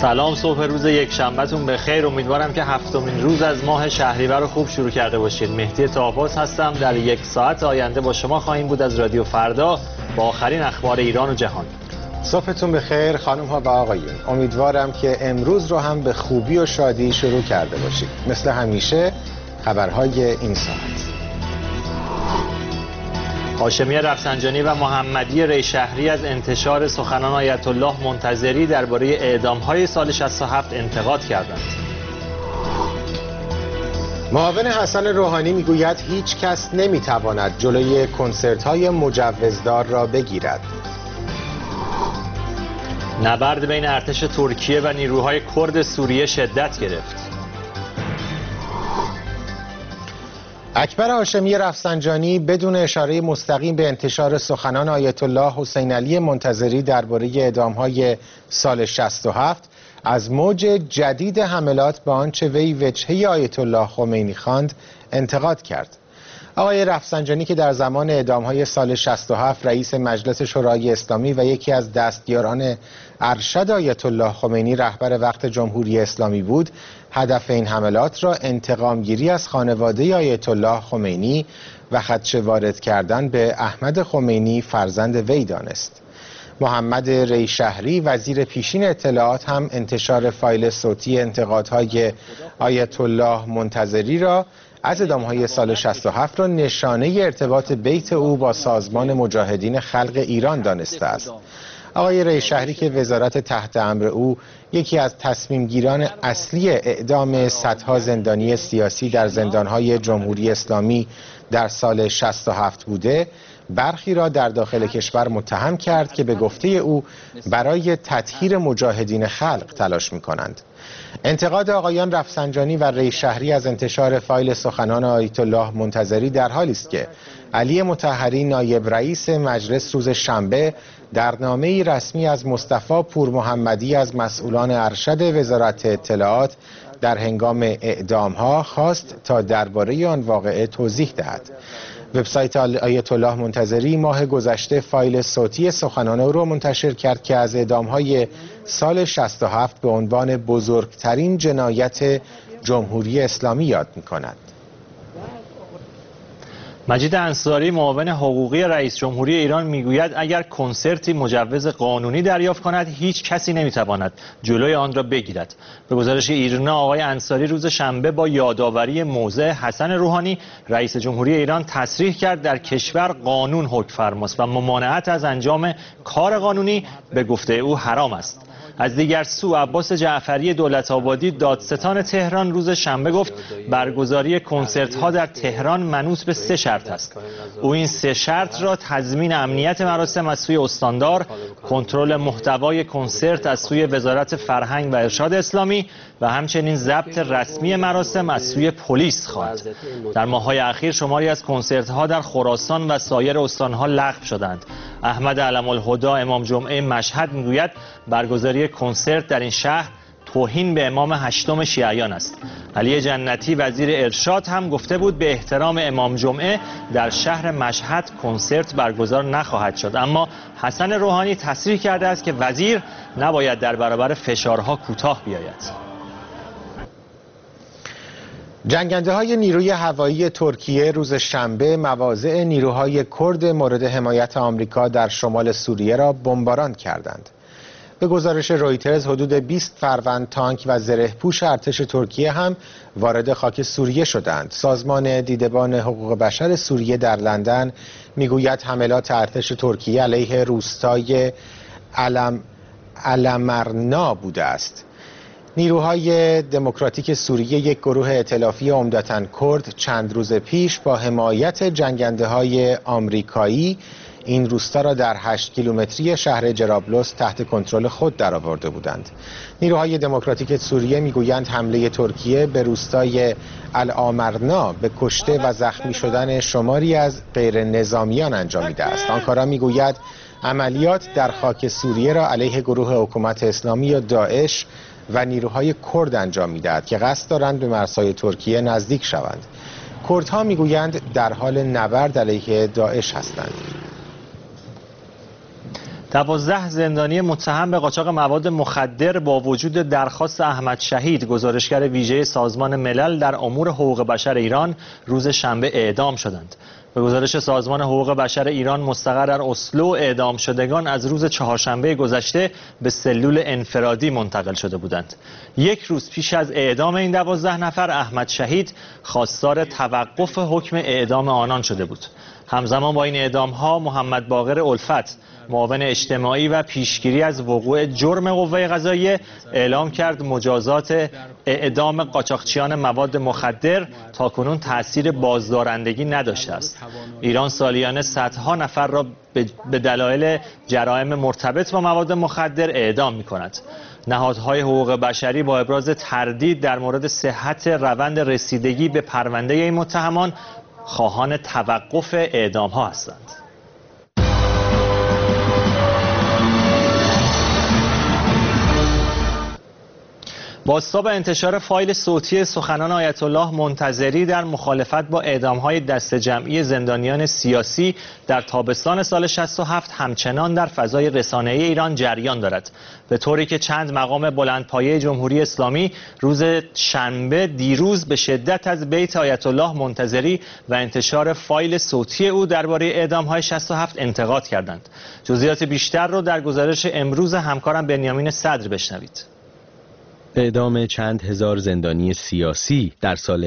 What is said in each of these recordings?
سلام، صبح روز یک شنبهتون بخیر. امیدوارم که هفتمین روز از ماه شهریور رو خوب شروع کرده باشید. مهدی طاه‌پاس هستم. در یک ساعت آینده با شما خواهیم بود از رادیو فردا با آخرین اخبار ایران و جهان. صبحتون بخیر خانم ها و آقایون. امیدوارم که امروز رو هم به خوبی و شادی شروع کرده باشید. مثل همیشه خبرهای این ساعت. هاشمی رفسنجانی و محمدی ریشهری از انتشار سخنان آیت الله منتظری درباره اعدام‌های سال 67 انتقاد کردند. معاون حسن روحانی میگوید هیچ کس نمیتواند جلوی کنسرت‌های مجوزدار را بگیرد. نبرد بین ارتش ترکیه و نیروهای کرد سوریه شدت گرفت. اکبر هاشمی رفسنجانی بدون اشاره مستقیم به انتشار سخنان آیت الله حسین علی منتظری درباره اعدام‌های سال 67 از موج جدید حملات به آنچه وی وجهه آیت الله خمینی خواند انتقاد کرد. آقای رفسنجانی که در زمان اعدام‌های سال 67 رئیس مجلس شورای اسلامی و یکی از دستیاران ارشد آیت الله خمینی رهبر وقت جمهوری اسلامی بود، هدف این حملات را انتقامگیری از خانواده آیت الله خمینی و خدشه وارد کردن به احمد خمینی فرزند وی دانست. محمد ریشهری وزیر پیشین اطلاعات هم انتشار فایل صوتی انتقادهای آیت الله منتظری را از اعدام‌های سال 67 را نشانه ارتباط بیت او با سازمان مجاهدین خلق ایران دانسته است. آقای ریشهری که وزارت تحت امر او یکی از تصمیمگیران اصلی اعدام صدها زندانی سیاسی در زندان‌های جمهوری اسلامی در سال 67 بوده، برخی را در داخل کشور متهم کرد که به گفته او برای تطهیر مجاهدین خلق تلاش می‌کنند. انتقاد آقایان رفسنجانی و ریشهری از انتشار فایل سخنان آیت الله منتظری در حالی است که علی مطهری نایب رئیس مجلس روز شنبه در نامه‌ای رسمی از مصطفی پور محمدی از مسئولان ارشد وزارت اطلاعات در هنگام اعدام‌ها خواست تا درباره آن واقعه توضیح دهد. وبسایت آیت الله منتظری ماه گذشته فایل صوتی سخنان او را منتشر کرد که از اعدام‌های سال 67 به عنوان بزرگترین جنایت جمهوری اسلامی یاد می‌کند. مجید انصاری معاون حقوقی رئیس جمهوری ایران میگوید اگر کنسرتی مجوز قانونی دریافت کند هیچ کسی نمیتواند جلوی آن را بگیرد. به گزارش ایرنا آقای انصاری روز شنبه با یادآوری موضع حسن روحانی رئیس جمهوری ایران تصریح کرد در کشور قانون حکم فرماست و ممانعت از انجام کار قانونی به گفته او حرام است. از دیگر سو عباس جعفری دولت‌آبادی دادستان تهران روز شنبه گفت برگزاری کنسرت‌ها در تهران منوط به 3 شرط است. او این 3 شرط را تضمین امنیت مراسم از سوی استاندار، کنترل محتوای کنسرت از سوی وزارت فرهنگ و ارشاد اسلامی و همچنین ضبط رسمی مراسم از سوی پلیس خواند. در ماه‌های اخیر شماری از کنسرت‌ها در خراسان و سایر استان‌ها لغو شدند. احمد علم‌الهدی امام جمعه مشهد میگوید برگزاری کنسرت در این شهر توهین به امام هشتم شیعیان است. علی جنتی وزیر ارشاد هم گفته بود به احترام امام جمعه در شهر مشهد کنسرت برگزار نخواهد شد، اما حسن روحانی تصریح کرده است که وزیر نباید در برابر فشارها کوتاه بیاید. جنگنده‌های نیروی هوایی ترکیه روز شنبه مواضع نیروهای کرد مورد حمایت آمریکا در شمال سوریه را بمباران کردند. به گزارش رویترز حدود 20 فروند تانک و زره‌پوش ارتش ترکیه هم وارد خاک سوریه شدند. سازمان دیدبان حقوق بشر سوریه در لندن میگوید حملات ارتش ترکیه علیه روستای علمرنا بوده است. نیروهای دموکراتیک سوریه یک گروه ائتلافی عمدتاً کرد چند روز پیش با حمایت جنگنده‌های آمریکایی این روستا را در 8 کیلومتری شهر جرابلس تحت کنترل خود درآورده بودند. نیروهای دموکراتیک سوریه میگویند حمله ترکیه به روستای الآمرنا به کشته و زخمی شدن شماری از غیر نظامیان انجامیده است. آنکارا میگوید عملیات در خاک سوریه را علیه گروه حکومت اسلامی یا داعش و نیروهای کرد انجام می‌دهد که قصد دارند به مرزهای ترکیه نزدیک شوند. کردها میگویند در حال نبرد علیه داعش هستند. 12 زندانی متهم به قاچاق مواد مخدر با وجود درخواست احمد شهید گزارشگر ویژه سازمان ملل در امور حقوق بشر ایران روز شنبه اعدام شدند. به گزارش سازمان حقوق بشر ایران مستقر در اسلو، اعدام شدگان از روز چهارشنبه گذشته به سلول انفرادی منتقل شده بودند. یک روز پیش از اعدام این 12 نفر احمد شهید خواستار توقف حکم اعدام آنان شده بود. همزمان با این اعدام‌ها محمد باقر الفت، معاون اجتماعی و پیشگیری از وقوع جرم قوه قضاییه، اعلام کرد مجازات اعدام قاچاقچیان مواد مخدر تاکنون تأثیر بازدارندگی نداشته است. ایران سالیانه صدها نفر را به دلایل جرایم مرتبط با مواد مخدر اعدام می‌کند. نهادهای حقوق بشری با ابراز تردید در مورد صحت روند رسیدگی به پرونده این متهمان خواهان توقف اعدام‌ها هستند. بازتاب انتشار فایل صوتی سخنان آیت الله منتظری در مخالفت با اعدام‌های دسته جمعی زندانیان سیاسی در تابستان سال 67 همچنان در فضای رسانه‌ای ایران جریان دارد، به طوری که چند مقام بلندپایه جمهوری اسلامی روز شنبه دیروز به شدت از بیت آیت الله منتظری و انتشار فایل صوتی او درباره اعدام‌های 67 انتقاد کردند. جزئیات بیشتر رو در گزارش امروز همکارم بنیامین صدر بشنوید. اعدام چند هزار زندانی سیاسی در سال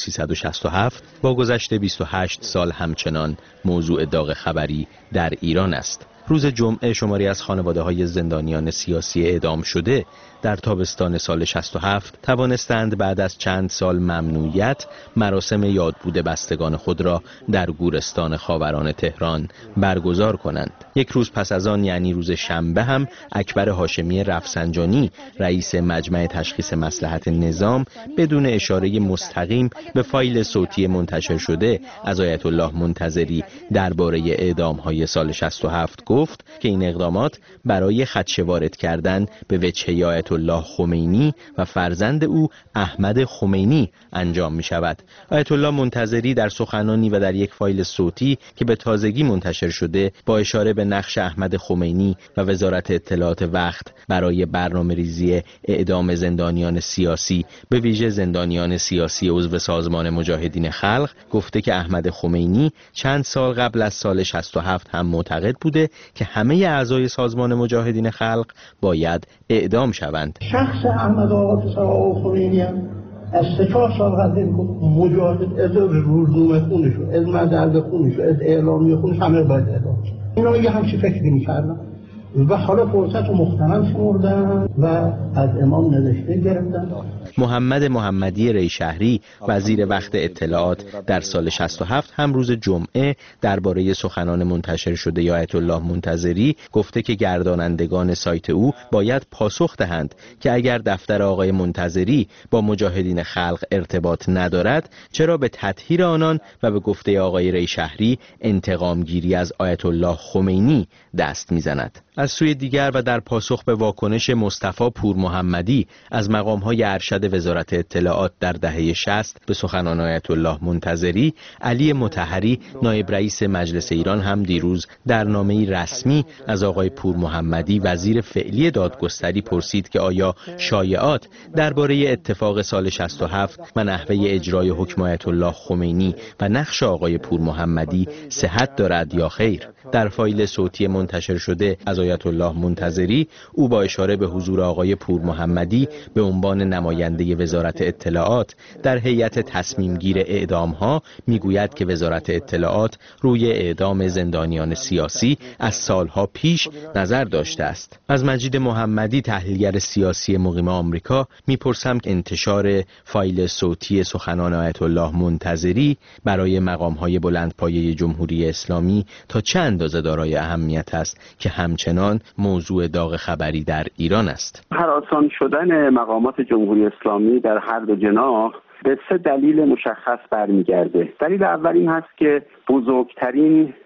1367 با گذشت 28 سال همچنان موضوع داغ خبری در ایران است. روز جمعه شماری از خانواده‌های زندانیان سیاسی اعدام شده در تابستان سال 67 توانستند بعد از چند سال ممنوعیت مراسم یادبود بستگان خود را در گورستان خاوران تهران برگزار کنند. یک روز پس از آن، یعنی روز شنبه، هم اکبر هاشمی رفسنجانی رئیس مجمع تشخیص مصلحت نظام بدون اشاره مستقیم به فایل صوتی منتشر شده از آیت الله منتظری درباره اعدام‌های سال 67 گفت که این اقدامات برای خدشه وارد کردن به وجهه آیت الله خمینی و فرزند او احمد خمینی انجام می شود. آیت الله منتظری در سخنانی و در یک فایل صوتی که به تازگی منتشر شده با اشاره به نقش احمد خمینی و وزارت اطلاعات وقت برای برنامه‌ریزی اعدام زندانیان سیاسی، به ویژه زندانیان سیاسی عضو سازمان مجاهدین خلق، گفته که احمد خمینی چند سال قبل از سال 67 هم معتقد بوده که همه اعضای سازمان مجاهدین خلق باید اعدام شوند. شخص احمد آقا خمینی هم از 3-4 سال قبل مجاهد از روزنامه خونش، از مجله خونش، از اعلامیه خونش همه باید اعدام شد. اینا یه همچین فکری می‌کردن و حالا فرصت رو مغتنم شمردن و از امام نوشته گرفتن. محمد محمدی ریشهری وزیر وقت اطلاعات در سال 67 هم روز جمعه درباره سخنان منتشر شده آیت الله منتظری گفته که گردانندگان سایت او باید پاسخ دهند که اگر دفتر آقای منتظری با مجاهدین خلق ارتباط ندارد، چرا به تطهیر آنان و به گفته آقای ریشهری انتقام گیری از آیت الله خمینی دست میزند. از سوی دیگر و در پاسخ به واکنش مصطفی پور محمدی از مقام‌های ارشد وزارت اطلاعات در دهه 60 به سخنان آیت الله منتظری، علی مطهری نایب رئیس مجلس ایران هم دیروز در نامه‌ای رسمی از آقای پور محمدی وزیر فعلی دادگستری پرسید که آیا شایعات درباره اتفاق سال 67 و نحوه اجرای حکم آیت الله خمینی و نقش آقای پور محمدی صحت دارد یا خیر. در فایل صوتی منتشر شده از آیت الله منتظری، او با اشاره به حضور آقای پور محمدی به عنوان نماینده وزارت اطلاعات در هیئت تصمیم گیر اعدام‌ها میگوید که وزارت اطلاعات روی اعدام زندانیان سیاسی از سالها پیش نظر داشته است. از مجید محمدی تحلیلگر سیاسی مقیم آمریکا میپرسم که انتشار فایل صوتی سخنان آیت الله منتظری برای مقام‌های بلندپایه جمهوری اسلامی تا چه اندازه دارای اهمیت است که همچنان موضوع داغ خبری در ایران است. هراسان شدن مقامات جمهوری اسلامی در هر دو جناح به 3 دلیل مشخص برمیگرده. دلیل اول این هست که بزرگترین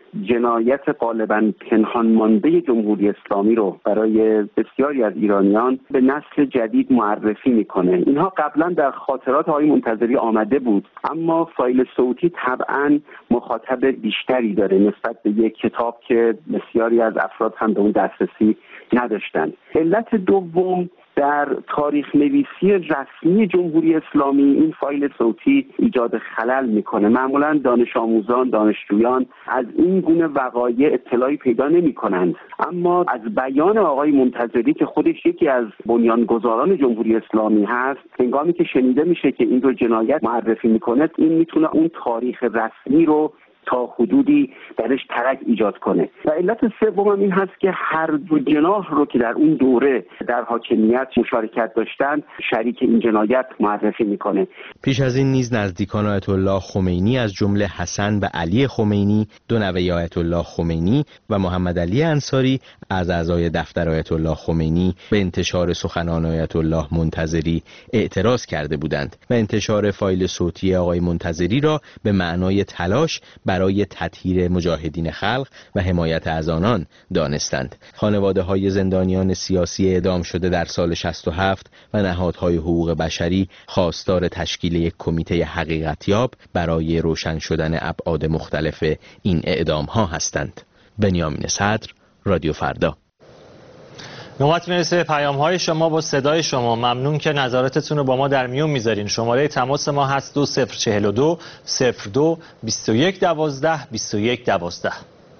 جنایت غالباً پنهان مانده جمهوری اسلامی رو برای بسیاری از ایرانیان به نسل جدید معرفی میکنه. اینها قبلا در خاطرات آقای منتظری آمده بود، اما فایل صوتی طبعاً مخاطب بیشتری داره نسبت به یک کتاب که بسیاری از افراد هم به اون دسترسی نداشتند. علت دوم، در تاریخ نویسی رسمی جمهوری اسلامی این فایل صوتی ایجاد خلل میکنه. معمولا دانش آموزان، دانشجویان از این گونه وقایع اطلاعی پیدا نمی کنند، اما از بیان آقای منتظری که خودش یکی از بنیانگذاران جمهوری اسلامی هست، هنگامی که شنیده میشه که این رو جنایت معرفی میکنه، این میتونه اون تاریخ رسمی رو تا حدودی درش ترک ایجاد کنه. و علت سوم این هست که هر دو جناح رو که در اون دوره در حاکمیت مشارکت داشتن شریک این جنایت معرفی میکنه. پیش از این نیز نزدیکان آیت الله خمینی از جمله حسن و علی خمینی، دو نوه آیت الله خمینی و محمد علی انصاری از اعضای دفتر آیت الله خمینی به انتشار سخنان آیت الله منتظری اعتراض کرده بودند و انتشار فایل صوتی آقای منتظری را به معنای تلاش برای تطهیر مجاهدین خلق و حمایت از آنان دانستند. خانواده‌های زندانیان سیاسی اعدام شده در سال 67 و نهادهای حقوق بشری خواستار تشکیل یک کمیته حقیقتیاب برای روشن شدن ابعاد مختلف این اعدام‌ها هستند. بنیامین صدر، رادیو فردا. نوبت میرسه پیام‌های شما با صدای شما. ممنون که نظراتتون رو با ما در میون میذارین. شماره تماس ما هست 2042 02 21 12 21 12.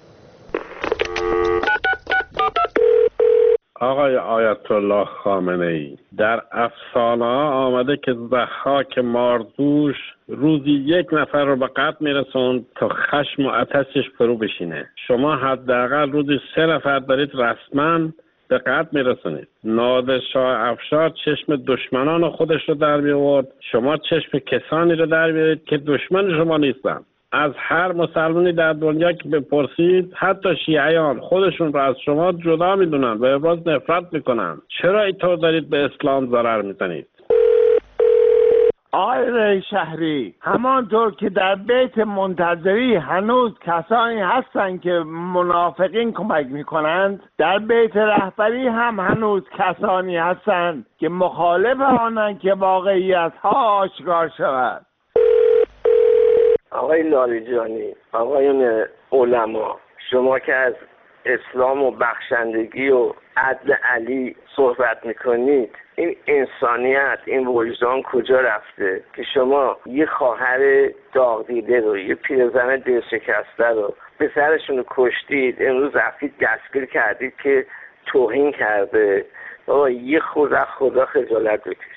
آقای آیت الله خامنه‌ای، در افسانه آمده که ضحاک مارزوش روزی 1 نفر رو به قتل میرسوند تا خشم و آتشش فرو بشینه. شما حداقل روزی 3 نفر دارید رسما به قتل میرسونید. نادرشاه افشار چشم دشمنان خودش رو در می‌آورد، شما چشم کسانی رو در می‌آورید که دشمن شما نیستن. از هر مسلمانی در دنیا که بپرسید، حتی شیعیان خودشون رو از شما جدا میدونن و ابراز نفرت میکنن. چرا اینطور دارید به اسلام ضرر میزنید؟ آقای رئی شهری، همانطور که در بیت منتظری هنوز کسانی هستند که منافقین کمک میکنند، در بیت رهبری هم هنوز کسانی هستند که مخالف آنند که واقعیت ها آشکار شود. آقای لاریجانی، آقایون علما، شما که از اسلام و بخشندگی و عدل علی صحبت میکنید، این انسانیت، این وجدان کجا رفته که شما یه خواهر داغ دیده رو، یه پیرزن دل شکسته رو پسرشون رو کشتید، امروز رفتید دستگیر کردید که توهین کرده. بابا یه خدا خجالت بکشید.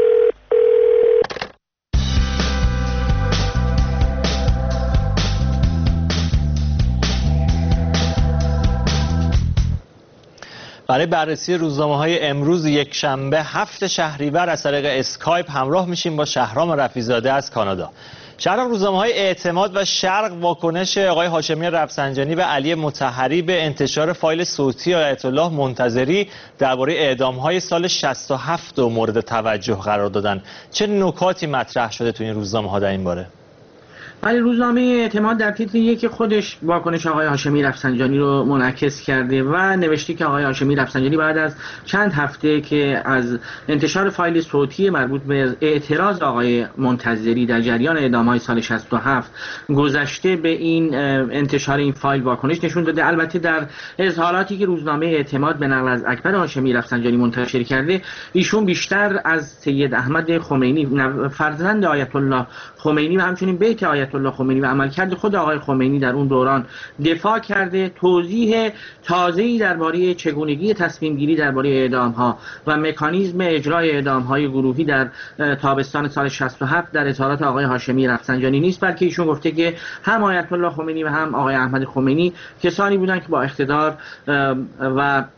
برای بررسی روزنامه‌های امروز یکشنبه 7 شهریور از طریق اسکایپ همراه میشیم با شهرام رفیع‌زاده از کانادا. شهرام، روزنامه‌های اعتماد و شرق واکنش آقای هاشمی رفسنجانی و علی مطهری به انتشار فایل صوتی آیت الله منتظری درباره اعدام‌های سال 67 رو مورد توجه قرار دادن. چه نکاتی مطرح شده تو این روزنامه‌ها در این باره؟ ولی روزنامه اعتماد در تیتر یک خودش واکنش آقای هاشمی رفسنجانی رو منعکس کرده و نوشته که آقای هاشمی رفسنجانی بعد از چند هفته که از انتشار فایل صوتی مربوط به اعتراض آقای منتظری در جریان اعدام‌های سال 67 گذشته به این انتشار این فایل واکنش نشون داده. البته در اظهاراتی که روزنامه اعتماد به نقل از اکبر هاشمی رفسنجانی منتشر کرده، ایشون بیشتر از سید احمد خمینی فرزند آیت الله خمینی و همچنین بیت آیت الله خمینی و عملکرد خود آقای خمینی در اون دوران دفاع کرده. توضیح تازه‌ای درباره چگونگی تصمیم گیری درباره اعدام‌ها و مکانیزم اجرای اعدام‌های گروهی در تابستان سال 67 در اظهارات آقای هاشمی رفسنجانی نیست، بلکه ایشون گفته که هم آیت الله خمینی و هم آقای احمد خمینی کسانی بودند که با اقتدار و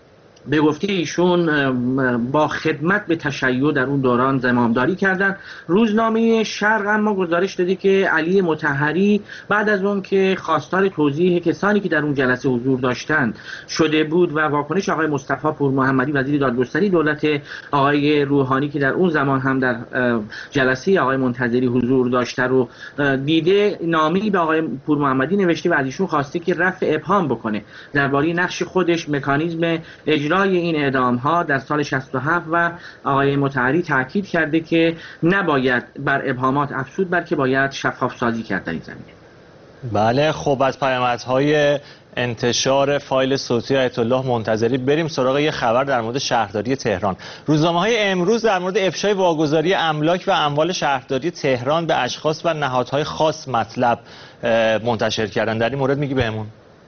به گفته ایشون با خدمت به تشیع در اون دوران زمامداری کردند. روزنامه شرق اما گزارش داده که علی مطهری بعد از اون که خواستار توضیح کسانی که در اون جلسه حضور داشتند شده بود و واکنش آقای مصطفی پورمحمدی وزیر دادگستری دولت آقای روحانی که در اون زمان هم در جلسه آقای منتظری حضور داشته رو دیده، نامه‌ای به آقای پورمحمدی نوشته و از ایشون خواسته که رفع ابهام بکنه درباره نقش خودش، مکانیزم اجرای این اعدام‌ها در سال 67 و آقای مطهری تاکید کرده که نباید بر ابهامات افزود بلکه باید شفاف سازی کرد در این زمینه. بله، خب از پیامدهای انتشار فایل صوتی آیت الله منتظری بریم سراغ یه خبر در مورد شهرداری تهران. روزنامه‌های امروز در مورد افشای واگذاری املاک و اموال شهرداری تهران به اشخاص و نهادهای خاص مطلب منتشر کردن. در این مورد میگی بهمون؟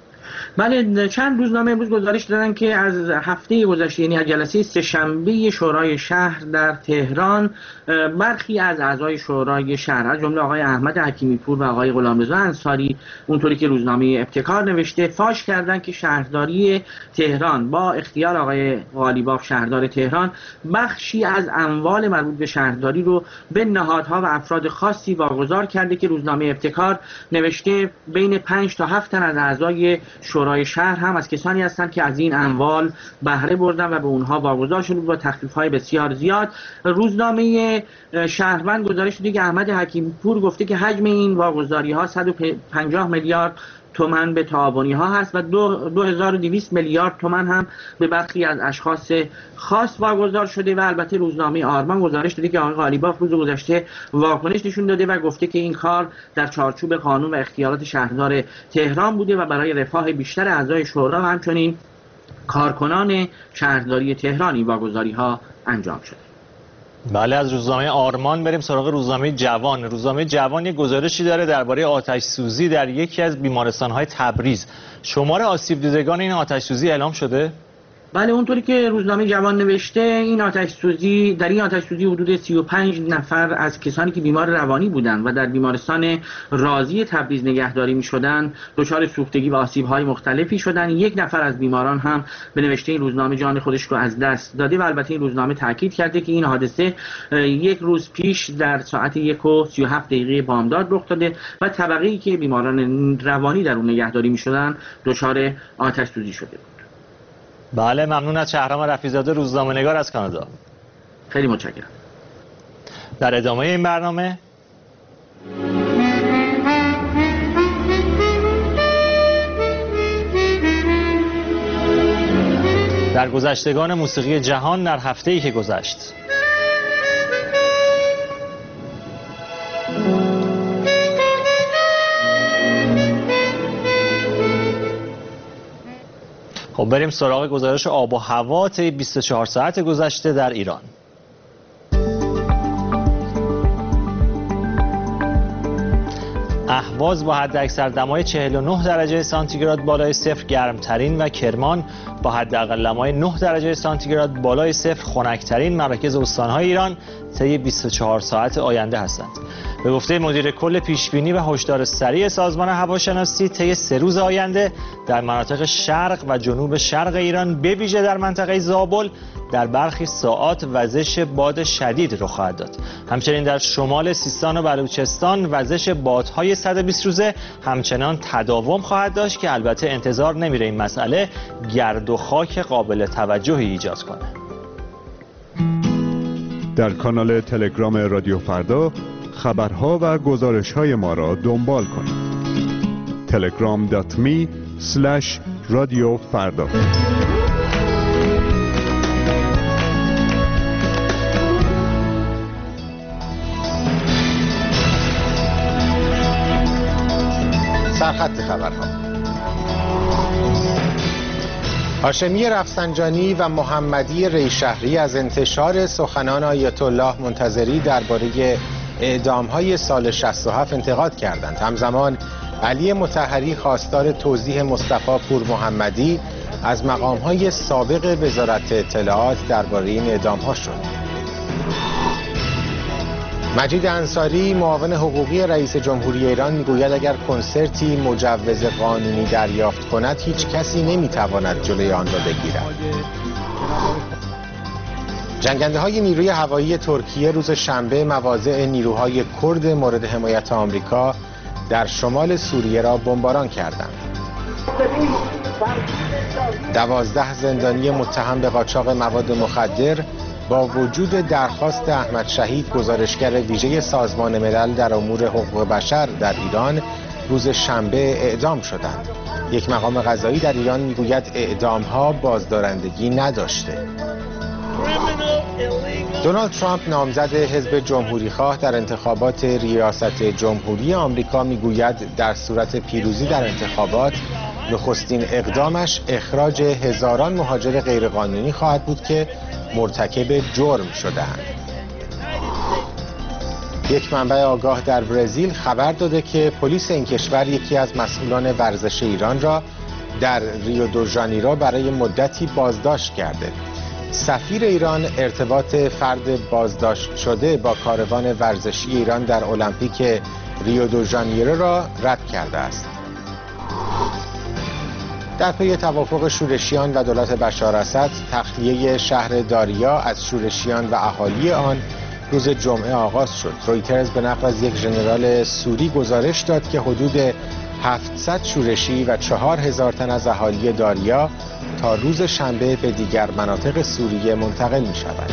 بله، چند روزنامه امروز گزارش دادن که از هفته گذشته، یعنی از جلسه سه‌شنبه شورای شهر در تهران، برخی از اعضای شورای شهر از جمله آقای احمد حکیمی پور و آقای غلامرضا انصاری، اونطوری که روزنامه ابتکار نوشته، فاش کردن که شهرداری تهران با اختیار آقای قالیباف شهردار تهران بخشی از اموال مربوط به شهرداری رو به نهادها و افراد خاصی واگذار کرده که روزنامه ابتکار نوشته بین 5 تا 7 تن از اعضای شورای شهر هم از کسانی هستند که از این اموال بهره بردن و به اونها واگذار شده با تخفیف‌های بسیار زیاد. روزنامه شهروند گزارش داده که احمد حکیمی پور گفته که حجم این واگذاری‌ها 150 میلیارد تومان به تعاونی‌ها هست و 2200 میلیارد تومان هم به برخی از اشخاص خاص واگذار شده. و البته روزنامه آرمان گزارش داده که آقای قالیباف روز گذشته واکنش نشون داده و گفته که این کار در چارچوب قانون و اختیارات شهردار تهران بوده و برای رفاه بیشتر اعضای شورا و همچنین کارکنان شهرداری تهران این واگذاری‌ها انجام شده. بله، از روزنامه آرمان بریم سراغ روزنامه جوان. روزنامه جوان یک گزارشی داره درباره آتش سوزی در یکی از بیمارستان‌های تبریز. شمار آسیب دیدگان این آتش سوزی اعلام شده؟ بله، اونطوری که روزنامه جوان نوشته، این آتش سوزی حدود 35 نفر از کسانی که بیمار روانی بودند و در بیمارستان رازی تبریز نگهداری می‌شدند دچار سوختگی و آسیب‌های مختلفی شدند. یک نفر از بیماران هم به نوشته این روزنامه جان خودش رو از دست داده و البته این روزنامه تاکید کرده که این حادثه یک روز پیش در ساعت 1:37 بامداد رخ داده و طبقه‌ای که بیماران روانی در اون نگهداری می‌شدند دچار آتش سوزی شده بود. بله، ممنون از شهرام رفیع‌زاده، روزنامه‌نگار از کانادا. خیلی متشکرم. در ادامه این برنامه در گذشتگان موسیقی جهان در هفته‌ای که گذشت. خب بریم سراغ گزارش آب و هوا طی 24 ساعت گذشته در ایران. اهواز با حداکثر دمای 49 درجه سانتیگراد بالای صفر گرمترین و کرمان با حداقل دمای 9 درجه سانتیگراد بالای صفر خنک‌ترین مراکز استان‌های ایران طی 24 ساعت آینده هستند. به گفته مدیر کل پیشبینی و هشدار سریع سازمان هواشناسی، طی 3 روز آینده در مناطق شرق و جنوب شرق ایران به ویژه در منطقه زابل در برخی ساعات وزش باد شدید رخ خواهد داد. همچنین در شمال سیستان و بلوچستان وزش بادهای 120 روزه همچنان تداوم خواهد داشت که البته انتظار نمیره این مسئله گرد و خاک قابل توجهی ایجاد کنه. در کانال تلگرام رادیو فردا خبرها و گزارش‌های ما را دنبال کنید. telegram.me/رادیو فردا. سرخط خبرها. هاشمی رفسنجانی و محمدی ریشهری از انتشار سخنان آیت الله منتظری درباره اعدام‌های سال 67 انتقاد کردند. همزمان علی مطهری خواستار توضیح مصطفی پورمحمدی از مقام‌های سابق وزارت اطلاعات درباره این اعدام‌ها شد. مجید انصاری معاون حقوقی رئیس جمهوری ایران میگوید اگر کنسرتی مجوز قانونی دریافت کند هیچ کسی نمیتواند جلوی آن را بگیرد. جنگنده های نیروی هوایی ترکیه روز شنبه مواضع نیروهای کرد مورد حمایت آمریکا در شمال سوریه را بمباران کردند. 12 زندانی متهم به قاچاق مواد مخدر با وجود درخواست احمد شهید گزارشگر ویژه سازمان ملل در امور حقوق بشر در ایران روز شنبه اعدام شدند. یک مقام قضایی در ایران میگوید اعدام‌ها بازدارندگی نداشته. دونالد ترامپ نامزد حزب جمهوریخواه در انتخابات ریاست جمهوری آمریکا میگوید در صورت پیروزی در انتخابات نخستین اقدامش اخراج هزاران مهاجر غیرقانونی خواهد بود که مرتکب جرم شده‌اند. یک منبع آگاه در برزیل خبر داده که پلیس این کشور یکی از مسئولان ورزش ایران را در ریو دو ژانیرو برای مدتی بازداشت کرده. سفیر ایران ارتباط فرد بازداشت شده با کاروان ورزشی ایران در المپیک ریو دو ژانیرو را رد کرده است. در پی توافق شورشیان و دولت بشار اسد، تخلیه شهر داریا از شورشیان و اهالی آن روز جمعه آغاز شد. رویترز به نقل از یک ژنرال سوری گزارش داد که حدود 700 شورشی و 4000 تن از اهالی داریا تا روز شنبه به دیگر مناطق سوریه منتقل می شود.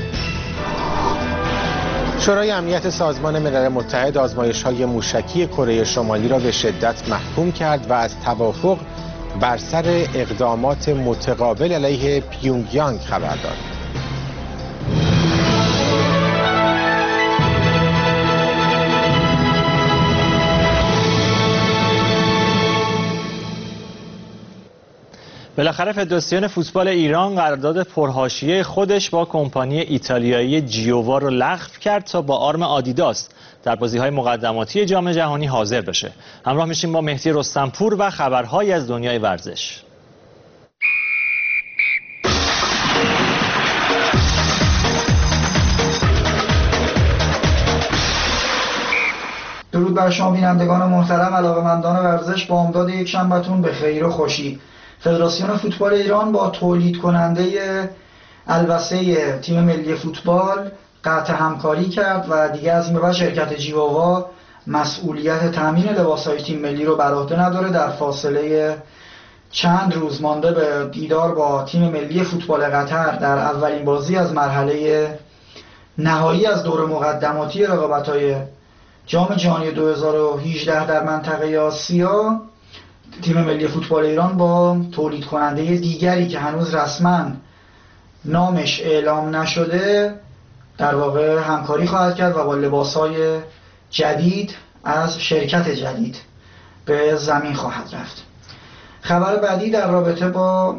شورای امنیت سازمان ملل متحد آزمایش‌های موشکی کره شمالی را به شدت محکوم کرد و از توافق بر سر اقدامات متقابل علیه پیونگ یانگ خبر داد. بالاخره فدراسیون فوتبال ایران قرارداد پرحاشیه خودش با کمپانی ایتالیایی جیووا رو لغو کرد تا با آرم آدیداس در بازی‌های مقدماتی جام جهانی حاضر بشه. همراه میشیم با مهدی رستمپور و خبرهایی از دنیای ورزش. درود بر شما بینندگان محترم، علاقه‌مندان ورزش، با امداد یک شنبه‌تون به خیر و خوشی. فدراسیون فوتبال ایران با تولید کننده الوسه تیم ملی فوتبال قطع همکاری کرد و دیگه از این به بعد شرکت جیووا مسئولیت تامین لباس‌های تیم ملی رو بر عهده نداره. در فاصله چند روز مانده به دیدار با تیم ملی فوتبال قطر در اولین بازی از مرحله نهایی از دور مقدماتی رقابت‌های جام جهانی 2018 در منطقه آسیا، تیم ملی فوتبال ایران با تولید کننده دیگری که هنوز رسما نامش اعلام نشده در واقع همکاری خواهد کرد و با لباس‌های جدید از شرکت جدید به زمین خواهد رفت. خبر بعدی در رابطه با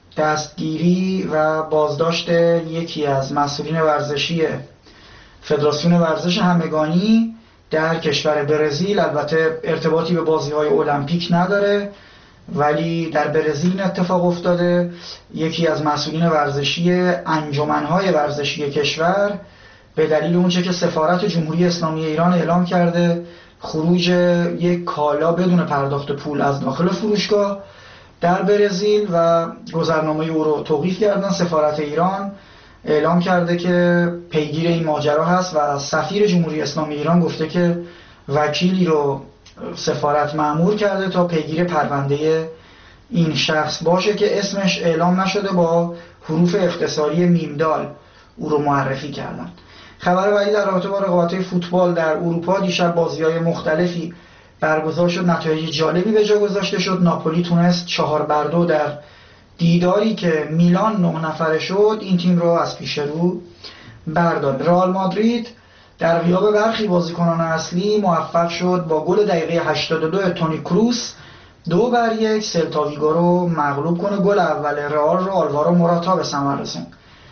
دستگیری و بازداشت یکی از مسئولین ورزشی فدراسیون ورزش همگانی در کشور برزیل، البته ارتباطی به بازی‌های المپیک نداره ولی در برزیل اتفاق افتاده. یکی از مسئولین ورزشی انجمن‌های ورزشی کشور به دلیل اونچه که سفارت جمهوری اسلامی ایران اعلام کرده خروج یک کالا بدون پرداخت پول از داخل فروشگاه در برزیل و گذرنامه او رو توقیف کردن، سفارت ایران اعلام کرده که پیگیر این ماجرا هست و سفیر جمهوری اسلامی ایران گفته که وکیلی رو سفارت مأمور کرده تا پیگیر پرونده این شخص باشه که اسمش اعلام نشده، با حروف اختصاری میمدال او رو معرفی کردن. خبر بعدی در رابطه با رقابت‌های فوتبال در اروپا، دیشب بازی‌های مختلفی برگزار شد، نتایج جالبی به جا گذاشته شد. ناپولی تونست 4-2 در دیداری که میلان 9 نفره شد این تیم رو از پیش رو برداد. رئال مادرید در غیاب برخی بازیکنان اصلی موفق شد با گل دقیقه 82 تونی کروس 2-1 سلتا ویگو رو مغلوب کنه. گل اول رئال رو آلوارو موراتا به ثمر رسوند.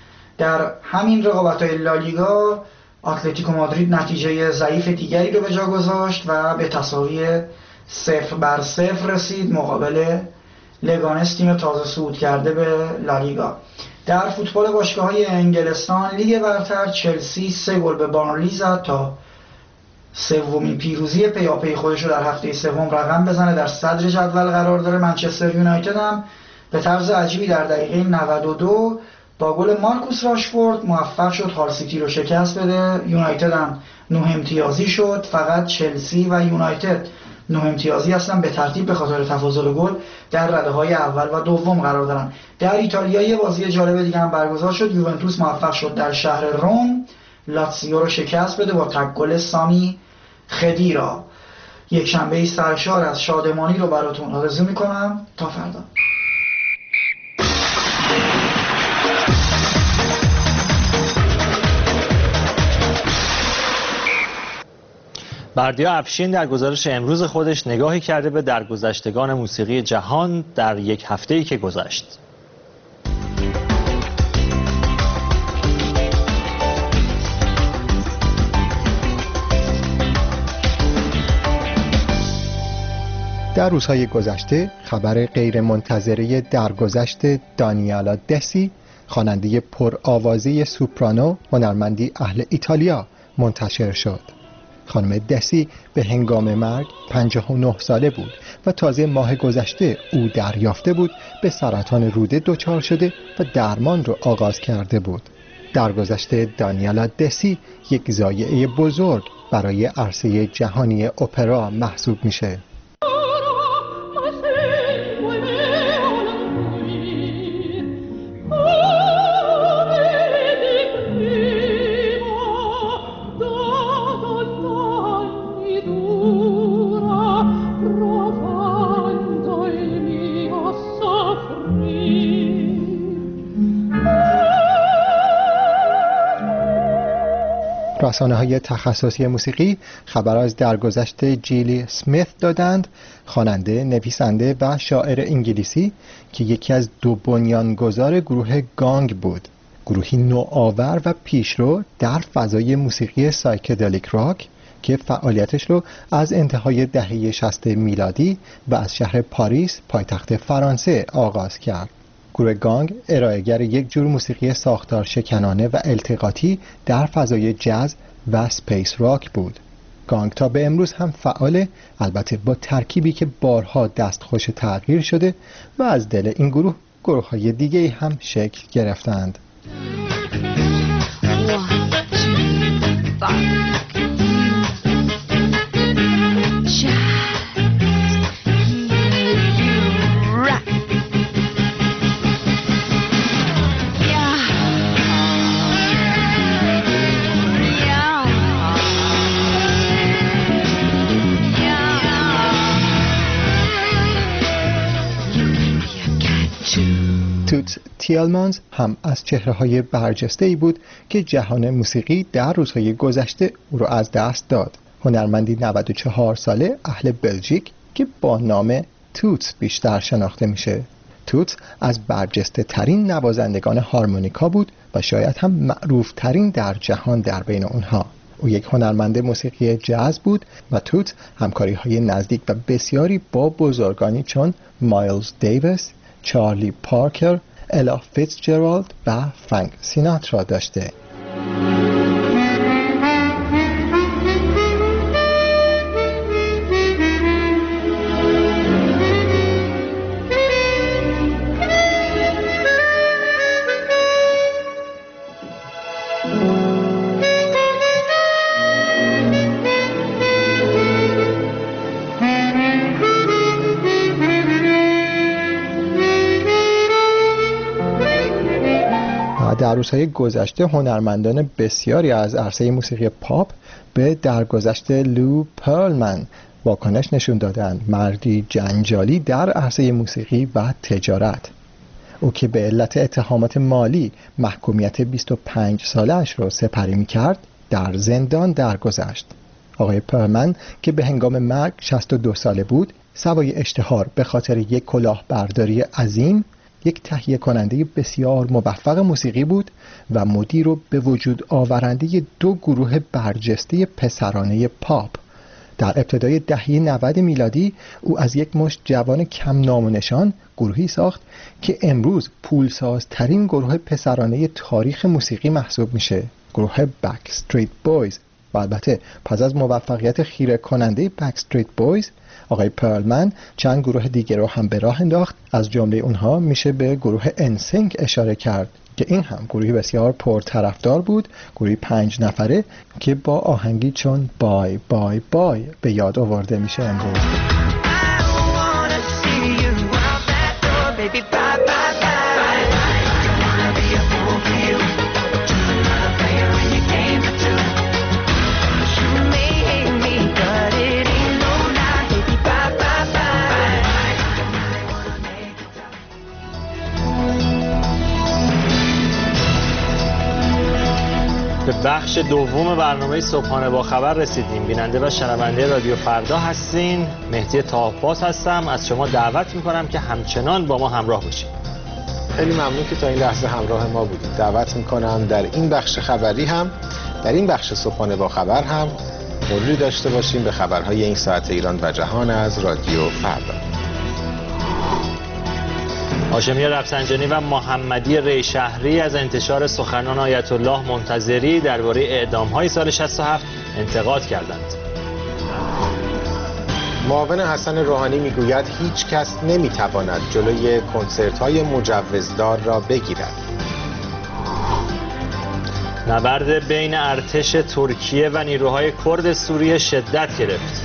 در همین رقابت‌های لالیگا اتلتیکو مادرید نتیجه ضعیف دیگری رو به جا گذاشت و به تساوی 0-0 رسید مقابل لگانس، تیم تازه صعود کرده به لالیگا. در فوتبال باشگاه‌های انگلستان لیگ برتر، چلسی 3 گل به بارنلی زد تا سومین پیروزی پیاپی خودش رو در هفته سوم رقم بزنه، در صدر جدول قرار داره. منچستر یونایتد هم به طرز عجیبی در دقیقه 92 با گل مارکوس راشفورد موفق شد هال سیتی رو شکست بده. یونایتد هم 9 امتیازی شد. فقط چلسی و یونایتد 9 امتیازی هستن به ترتیب به خاطر تفاضل گل در رده‌های اول و دوم قرار دارن. در ایتالیا یه بازی جالب دیگه هم برگزار شد. یوونتوس موفق شد در شهر روم لاتزیو رو شکست بده با تک گل سامی خدیرا. یک شنبه سرشار از شادمانی رو براتون آرزو میکنم. تا فردا. بردیا افشین در گزارش امروز خودش نگاهی کرده به درگذشتگان موسیقی جهان در یک هفته‌ای که گذشت. در روزهای گذشته خبر غیرمنتظره درگذشت دانیالا دسی، خواننده پرآوازه سوپرانو هنرمندی اهل ایتالیا منتشر شد. خانم دسی به هنگام مرگ 59 ساله بود و تازه ماه گذشته او دریافته بود به سرطان روده دچار شده و درمان را آغاز کرده بود. درگذشت دانیالا دسی یک ضایعه بزرگ برای عرصه جهانی اپرا محسوب میشه. رسانه‌های تخصصی موسیقی خبر از درگذشت جیلی اسمیت دادند، خواننده، نویسنده و شاعر انگلیسی که یکی از دو بنیانگذار گروه گانگ بود، گروهی نوآور و پیشرو در فضای موسیقی سایکدلیک راک که فعالیتش رو از انتهای دهه 60 میلادی و از شهر پاریس پایتخت فرانسه آغاز کرد. گروه گانگ ارائه‌گر یک جور موسیقی ساختار شکنانه و التقاطی در فضای جاز و سپیس راک بود. گانگ تا به امروز هم فعاله، البته با ترکیبی که بارها دستخوش تغییر شده و از دل این گروه‌های دیگه هم شکل گرفتند. توتس تیلمانز هم از چهره‌های برجسته‌ای بود که جهان موسیقی در روزهای گذشته او را از دست داد. هنرمندی 94 ساله اهل بلژیک که با نام توتس بیشتر شناخته میشه. توتس از برجسته ترین نوازندگان هارمونیکا بود و شاید هم معروف ترین در جهان در بین اونها. او یک هنرمند موسیقی جاز بود و توتس همکاری‌های نزدیک و بسیاری با بزرگانی چون مایلز دیویس، چارلی پارکر، الا فیتزجرالد و فرانک سیناترا داشته. در روزهای گذشته هنرمندان بسیاری از عرصه موسیقی پاپ به درگذشت لو پرلمن واکنش نشون دادند، مردی جنجالی در عرصه موسیقی و تجارت. او که به علت اتهامات مالی محکومیت 25 سالش را سپری می‌کرد، در زندان درگذشت. آقای پرلمن که به هنگام مرگ 62 ساله بود، سوای اشتهار به خاطر یک کلاهبرداری عظیم، یک تهیه کننده بسیار موفق موسیقی بود و مدیر و به وجود آورنده دو گروه برجسته پسرانه پاپ. در ابتدای دهه 90 میلادی او از یک مشت جوان کم نام و نشان گروهی ساخت که امروز پولسازترین گروه پسرانه تاریخ موسیقی محسوب میشه، گروه بکستریت بویز. و البته پس از موفقیت خیره کننده بکستریت بویز، آقای پرلمن چند گروه دیگر رو هم به راه انداخت. از جمله اونها میشه به گروه انسینک اشاره کرد که این هم گروهی بسیار پرطرفدار بود، گروهی 5 نفره که با آهنگی چون بای بای بای به یاد آورده میشه امروز. به بخش دوم برنامه صبحانه با خبر رسیدیم. بیننده و شنونده رادیو فردا هستین. مهدی طاه‌باز هستم. از شما دعوت میکنم که همچنان با ما همراه باشید. خیلی ممنون که تا این لحظه همراه ما بودید. دعوت میکنم در این بخش خبری هم، در این بخش صبحانه با خبر هم مروری داشته باشیم به خبرهای این ساعت ایران و جهان از رادیو فردا. هاشمی رفسنجانی و محمدی ریشهری از انتشار سخنان آیت الله منتظری درباره اعدام‌های سال 67 انتقاد کردند. معاون حسن روحانی میگوید هیچ کس نمیتواند جلوی کنسرت‌های مجوزدار را بگیرد. نبرد بین ارتش ترکیه و نیروهای کرد سوریه شدت گرفت.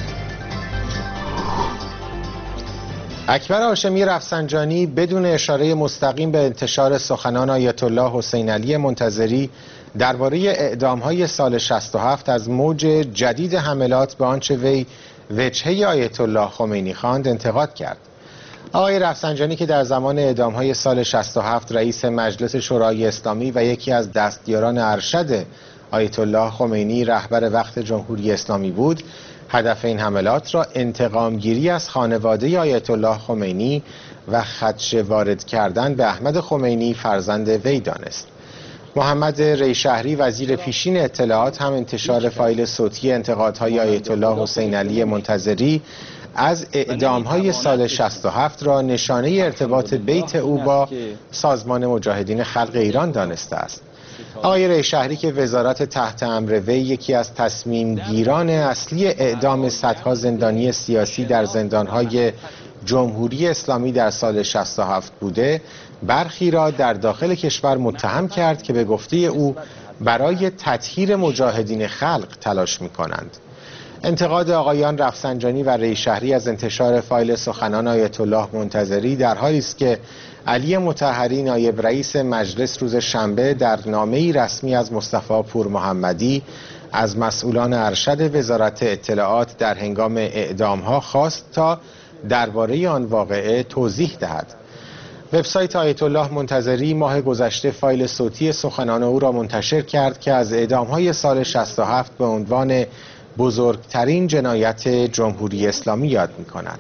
اکبر هاشمی رفسنجانی بدون اشاره مستقیم به انتشار سخنان آیت الله حسین علی منتظری درباره اعدام‌های سال 67 از موج جدید حملات به آنچه وی وجهه آیت الله خمینی خواند انتقاد کرد. آقای رفسنجانی که در زمان اعدام‌های سال 67 رئیس مجلس شورای اسلامی و یکی از دستیاران ارشد آیت الله خمینی رهبر وقت جمهوری اسلامی بود، هدف این حملات را انتقامگیری از خانواده آیت الله خمینی و خدشه وارد کردن به احمد خمینی فرزند وی دانست. محمد ریشهری وزیر پیشین اطلاعات هم انتشار فایل صوتی انتقادهای آیت الله حسین علی منتظری از اعدام‌های سال 67 را نشانه ارتباط بیت او با سازمان مجاهدین خلق ایران دانسته است. آقای ریشهری که وزارت تحت امر وی یکی از تصمیم گیران اصلی اعدام صدها زندانی سیاسی در زندان‌های جمهوری اسلامی در سال 67 بوده، برخی را در داخل کشور متهم کرد که به گفته او برای تطهیر مجاهدین خلق تلاش می‌کنند. انتقاد آقایان رفسنجانی و ریشهری از انتشار فایل سخنان آیت الله منتظری در حالی است که علی مطهری نایب رئیس مجلس روز شنبه در نامه‌ای رسمی از مصطفی پور محمدی از مسئولان ارشد وزارت اطلاعات در هنگام اعدام‌ها خواست تا درباره آن واقعه توضیح دهد. وبسایت آیت الله منتظری ماه گذشته فایل صوتی سخنان او را منتشر کرد که از اعدام‌های سال 67 به عنوان بزرگترین جنایت جمهوری اسلامی یاد می‌کند.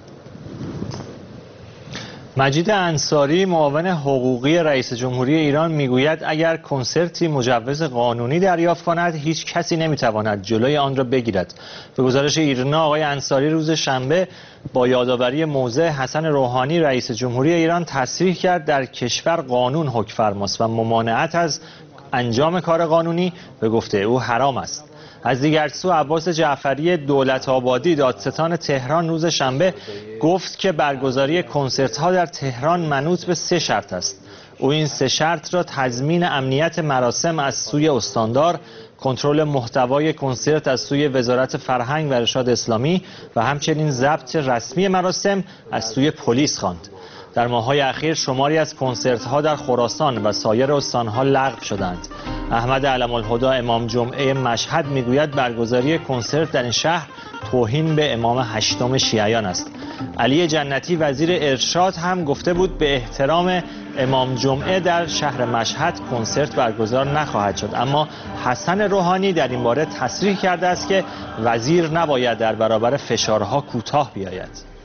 مجید انصاری معاون حقوقی رئیس جمهوری ایران میگوید اگر کنسرتی مجوز قانونی دریافت کند هیچ کسی نمیتواند جلوی آن را بگیرد. به گزارش ایرنا آقای انصاری روز شنبه با یادآوری موضع حسن روحانی رئیس جمهوری ایران تصریح کرد در کشور قانون حکم‌فرماست و ممانعت از انجام کار قانونی به گفته او حرام است. از دیگر سو عباس جعفری دولت آبادی دادستان تهران روز شنبه گفت که برگزاری کنسرت ها در تهران منوط به 3 شرط است. او این 3 شرط را تضمین امنیت مراسم از سوی استاندار، کنترل محتوای کنسرت از سوی وزارت فرهنگ و ارشاد اسلامی و همچنین ضبط رسمی مراسم از سوی پلیس خواند. در ماه‌های اخیر شماری از کنسرت‌ها در خراسان و سایر استان‌ها لغو شدند. احمد علم الهدی امام جمعه مشهد میگوید برگزاری کنسرت در این شهر توهین به امام 8م شیعیان است. علی جنتی وزیر ارشاد هم گفته بود به احترام امام جمعه در شهر مشهد کنسرت برگزار نخواهد شد، اما حسن روحانی در این باره تصریح کرده است که وزیر نباید در برابر فشارها کوتاه بیاید.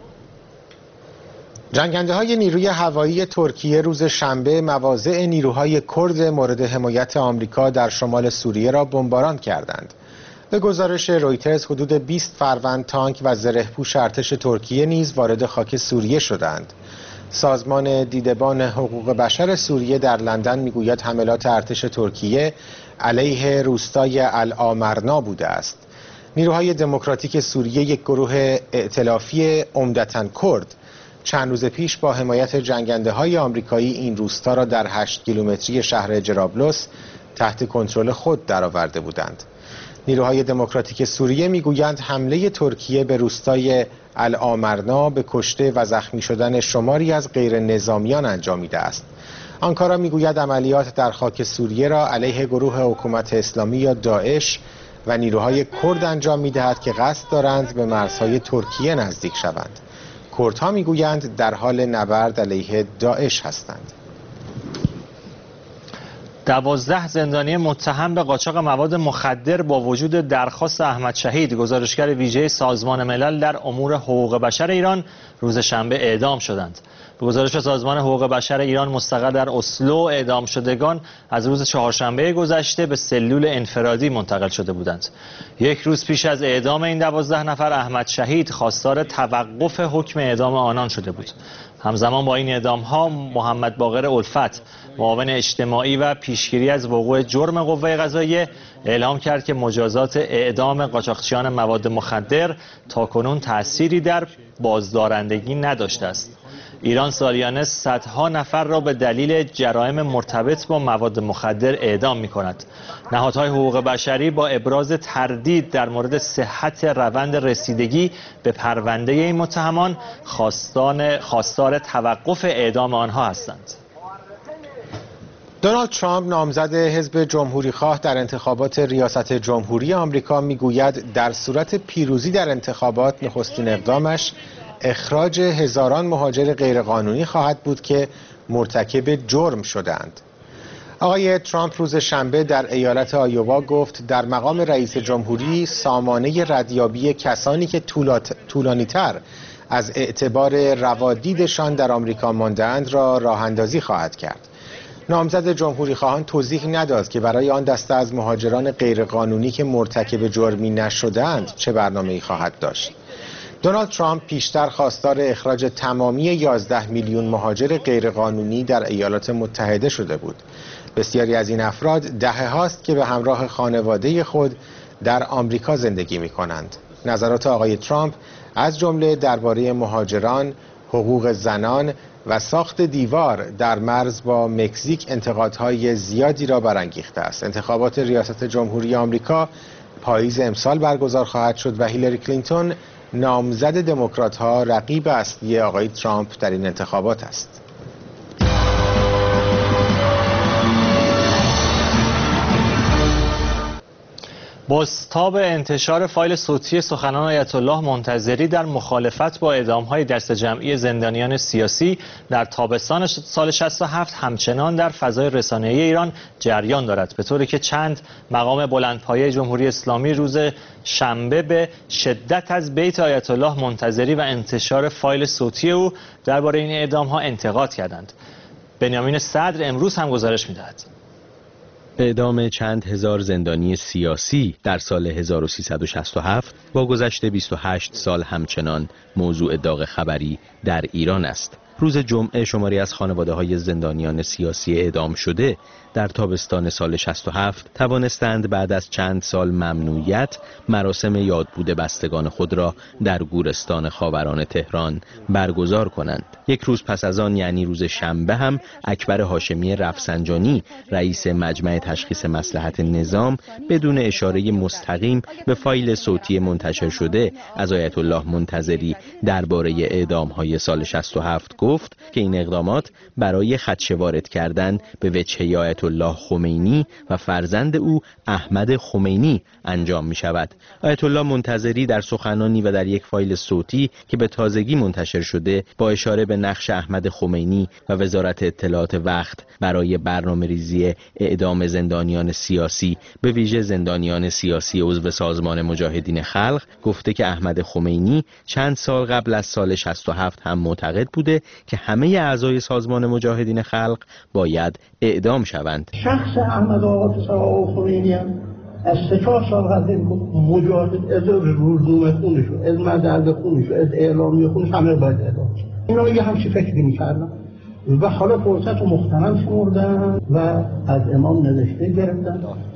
جنگنده‌های نیروی هوایی ترکیه روز شنبه مواضع نیروهای کرد مورد حمایت آمریکا در شمال سوریه را بمباران کردند. به گزارش رویترز حدود 20 فروند تانک و زره‌پوش ارتش ترکیه نیز وارد خاک سوریه شدند. سازمان دیدبان حقوق بشر سوریه در لندن میگوید حملات ارتش ترکیه علیه روستای الآمرنا بوده است. نیروهای دموکراتیک سوریه، یک گروه ائتلافی عمدتاً کرد، چند روز پیش با حمایت جنگنده‌های آمریکایی این روستا را در 8 کیلومتری شهر جرابلس تحت کنترل خود درآورده بودند. نیروهای دموکراتیک سوریه میگویند حمله ترکیه به روستای الآمرنا به کشته و زخمی شدن شماری از غیر نظامیان انجامیده است. آنکارا میگوید عملیات در خاک سوریه را علیه گروه حکومت اسلامی یا داعش و نیروهای کرد انجام میدهد که قصد دارند به مرزهای ترکیه نزدیک شوند. کردها میگویند در حال نبرد علیه داعش هستند. 12 زندانی متهم به قاچاق مواد مخدر با وجود درخواست احمد شهید، گزارشگر ویژه سازمان ملل در امور حقوق بشر ایران، روز شنبه اعدام شدند. به گزارش سازمان حقوق بشر ایران مستقر در اسلو، اعدام شدگان از روز چهارشنبه گذشته به سلول انفرادی منتقل شده بودند. یک روز پیش از اعدام این 12 نفر احمد شهید خواستار توقف حکم اعدام آنان شده بود. همزمان با این اعدام‌ها محمد باقر الفت، معاون اجتماعی و پیشگیری از وقوع جرم قوه قضاییه، اعلام کرد که مجازات اعدام قاچاقچیان مواد مخدر تاکنون تأثیری در بازدارندگی نداشته است. ایران سالیانه صدها نفر را به دلیل جرایم مرتبط با مواد مخدر اعدام می‌کند. نهادهای حقوق بشری با ابراز تردید در مورد صحت روند رسیدگی به پرونده این متهمان خواستار توقف اعدام آنها هستند. دونالد ترامپ نامزد حزب جمهوریخواه در انتخابات ریاست جمهوری آمریکا میگوید در صورت پیروزی در انتخابات نخستین اقدامش اخراج هزاران مهاجر غیرقانونی خواهد بود که مرتکب جرم شدند. آقای ترامپ روز شنبه در ایالت آیووا گفت در مقام رئیس جمهوری سامانه ردیابی کسانی که طولانی‌تر از اعتبار روادیدشان در آمریکا مانده‌اند را راه اندازی خواهد کرد. نامزد جمهوری خواهان توضیح نداد که برای آن دسته از مهاجران غیرقانونی که مرتکب جرمی نشده‌اند چه برنامه‌ای خواهد داشت. دونالد ترامپ پیشتر خواستار اخراج تمامی 11 میلیون مهاجر غیرقانونی در ایالات متحده شده بود. بسیاری از این افراد دهه هاست که به همراه خانواده خود در آمریکا زندگی می کنند. نظرات آقای ترامپ از جمله درباره مهاجران، حقوق زنان و ساخت دیوار در مرز با مکزیک انتقادهای زیادی را برانگیخته است. انتخابات ریاست جمهوری آمریکا پاییز امسال برگزار خواهد شد و هیلاری کلینتون نامزد دموکرات‌ها رقیب اصلی آقای ترامپ در این انتخابات است. بازتاب انتشار فایل صوتی سخنان آیت الله منتظری در مخالفت با اعدام‌های دست جمعی زندانیان سیاسی در تابستان سال 67 همچنان در فضای رسانه‌ای ایران جریان دارد، به طوری که چند مقام بلندپایه جمهوری اسلامی روز شنبه به شدت از بیت آیت الله منتظری و انتشار فایل صوتی او درباره این اعدام‌ها انتقاد کردند. بنیامین صدر امروز هم گزارش می‌دهد. اعدام چند هزار زندانی سیاسی در سال 1367 با گذشت 28 سال همچنان موضوع داغ خبری در ایران است. روز جمعه شماری از خانواده‌های زندانیان سیاسی اعدام شده در تابستان سال 67 توانستند بعد از چند سال ممنوعیت مراسم یادبود بستگان خود را در گورستان خاوران تهران برگزار کنند. یک روز پس از آن، یعنی روز شنبه، هم اکبر هاشمی رفسنجانی رئیس مجمع تشخیص مصلحت نظام بدون اشاره مستقیم به فایل صوتی منتشر شده از آیت الله منتظری درباره اعدام‌های سال 67 گفت که این اقدامات برای خدشه وارد کردن به وجهه آیت الله خمینی و فرزند او احمد خمینی انجام می شود. آیت الله منتظری در سخنانی و در یک فایل صوتی که به تازگی منتشر شده با اشاره به نقش احمد خمینی و وزارت اطلاعات وقت برای برنامه‌ریزی اعدام زندانیان سیاسی، به ویژه زندانیان سیاسی عضو سازمان مجاهدین خلق، گفته که احمد خمینی چند سال قبل از سال 67 هم معتقد بوده که همه اعضای سازمان مجاهدین خلق باید اعدام شوند. شخص احمد آقا خمینی هم از 3-4 سال قبل مجاهد از روزنامه خونش، از مزرعه خونش، از اعلامیه خونش همه باید اعدام شد. اینا یه همچین فکری می‌کردن و حالا فرصت مختنم شمردن و از امام نوشته گرفتن.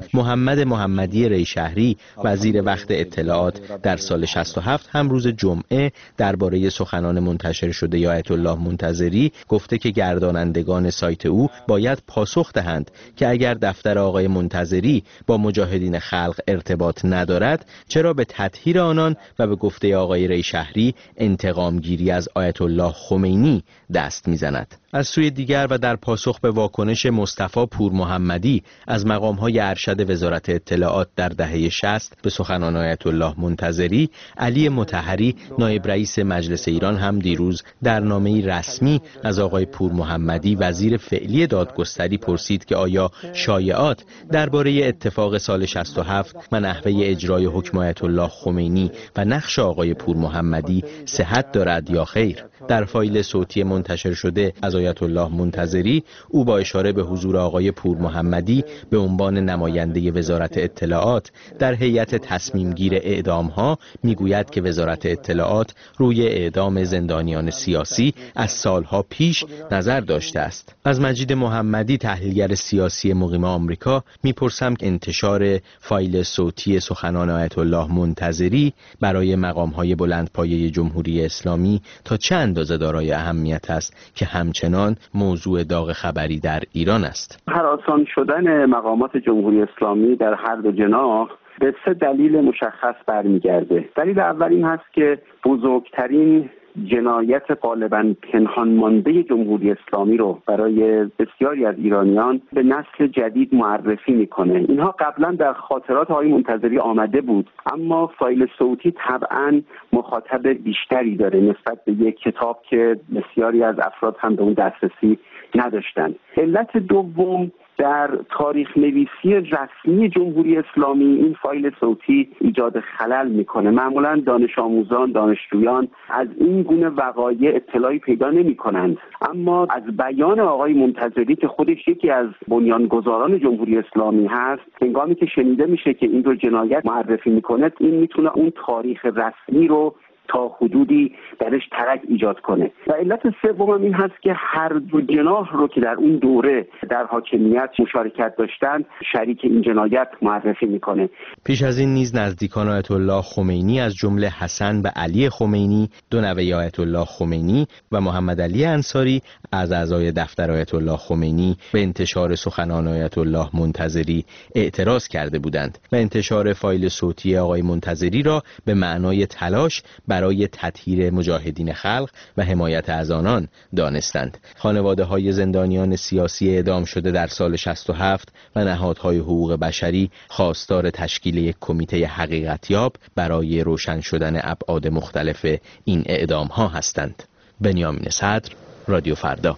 محمد محمدی ریشهری وزیر وقت اطلاعات در سال 67 هم روز جمعه درباره سخنان منتشر شده آیت الله منتظری گفته که گردانندگان سایت او باید پاسخ دهند که اگر دفتر آقای منتظری با مجاهدین خلق ارتباط ندارد چرا به تطهیر آنان و به گفته آقای ریشهری انتقام گیری از آیت الله خمینی دست میزند. از سوی دیگر و در پاسخ به واکنش مصطفی پور محمدی از مقام‌های ارشد وزارت اطلاعات در دهه 60 به سخنان آیت الله منتظری، علی مطهری نایب رئیس مجلس ایران هم دیروز در نامه‌ای رسمی از آقای پور محمدی وزیر فعلی دادگستری پرسید که آیا شایعات درباره اتفاق سال 67 و نحوه اجرای حکم آیت الله خمینی و نقش آقای پور محمدی صحت دارد یا خیر. در فایل صوتی منتشر شده از آیت الله منتظری او با اشاره به حضور آقای پور محمدی به عنوان نماینده وزارت اطلاعات در هیئت تصمیم گیر اعدام ها میگوید که وزارت اطلاعات روی اعدام زندانیان سیاسی از سالها پیش نظر داشته است. از مجید محمدی تحلیلگر سیاسی مقیم آمریکا میپرسم که انتشار فایل صوتی سخنان آیت الله منتظری برای مقام‌های بلندپایه جمهوری اسلامی تا چه اندازه دارای اهمیت است که همچنان موضوع داغ خبری در ایران است. هراسان شدن مقامات جمهوری اسلامی در هر دو جناح به سه دلیل مشخص برمیگرده. دلیل اول این هست که بزرگترین جنایت غالباً پنهان مانده جمهوری اسلامی رو برای بسیاری از ایرانیان به نسل جدید معرفی میکنه. اینها قبلا در خاطرات آقای منتظری آمده بود، اما فایل صوتی طبعاً مخاطب بیشتری داره نسبت به یک کتاب که بسیاری از افراد هم به اون دسترسی نداشتند. علت دوم، در تاریخ نویسی رسمی جمهوری اسلامی این فایل صوتی ایجاد خلل میکنه. معمولا دانش آموزان، دانشجویان از این گونه وقایع اطلاعی پیدا نمی کنند، اما از بیان آقای منتظری که خودش یکی از بنیانگذاران جمهوری اسلامی هست، هنگامی که شنیده میشه که این رو جنایت معرفی میکنه، این میتونه اون تاریخ رسمی رو تا حدودی درش ترک ایجاد کنه. و علت سوم این هست که هر دو جناح رو که در اون دوره در حاکمیت مشارکت داشتن شریک این جنایت معرفی میکنه. پیش از این نیز نزدیکان آیت الله خمینی از جمله حسن و علی خمینی، دو نوه آیت الله خمینی و محمد علی انصاری از اعضای دفتر آیت الله خمینی به انتشار سخنان آیت الله منتظری اعتراض کرده بودند و انتشار فایل صوتی آقای منتظری را به معنای تلاش برای تطهیر مجاهدین خلق و حمایت از آنان دانستند. خانواده‌های زندانیان سیاسی اعدام شده در سال 67 و نهادهای حقوق بشری خواستار تشکیل یک کمیته حقیقتیاب برای روشن شدن ابعاد مختلف این اعدام‌ها هستند. بنیامین صدر، رادیو فردا.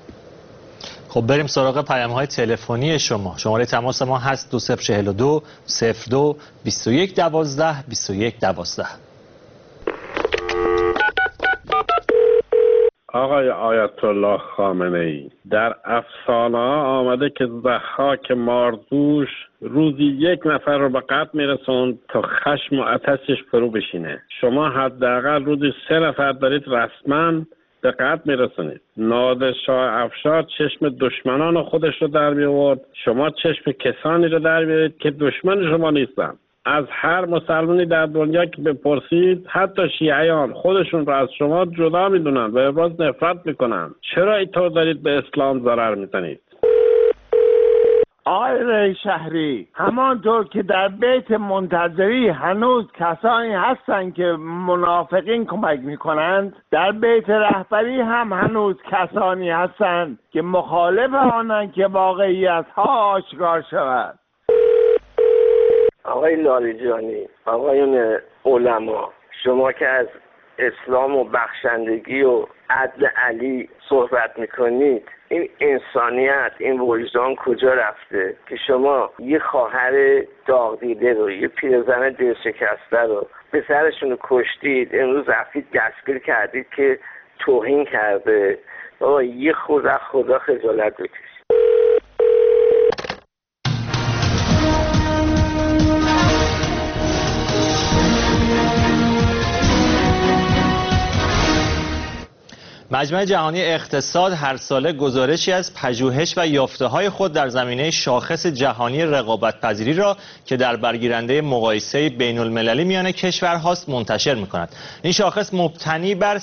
خب بریم سراغ پیام‌های تلفنی شما. شماره تماس ما هست 2042 02 21 12 21 12. آقای آیت الله خامنه‌ای، در افسانه آمده که ضحاک مارزوش روزی یک نفر رو به قتل میرسوند تا خشم و آتشش فرو بشینه. شما حداقل روزی 3 نفر دارید رسما به قتل میرسونید. نادرشاه افشار چشم دشمنان خودش رو در می‌آورد، شما چشم کسانی رو در می‌آورید که دشمن شما نیستن. از هر مسلمانی در دنیا که بپرسید، حتی شیعیان خودشون را از شما جدا میدونن و ابراز نفرت میکنن. چرا اینطور دارید به اسلام ضرر میزنید؟ آقای ریشهری، همانطور که در بیت منتظری هنوز کسانی هستند که منافقین کمک میکنند، در بیت رهبری هم هنوز کسانی هستند که مخالف آنند که واقعیت ها آشکار شود. آقای لاریجانی، آقایون علما، شما که از اسلام و بخشندگی و عدل علی صحبت میکنید، این انسانیت، این وجدان کجا رفته که شما یه خواهر داغ دیده رو، یه پیرزن دل شکسته رو پسرشون رو کشتید، امروز رفتید دستگیر کردید که توهین کرده. بابا یه خدا خجالت بکشید. مجمع جهانی اقتصاد هر ساله گزارشی از پژوهش و یافته‌های خود در زمینه شاخص جهانی رقابت‌پذیری را که در برگیرنده مقایسه بین‌المللی میان کشورهاست منتشر می‌کند. این شاخص مبتنی بر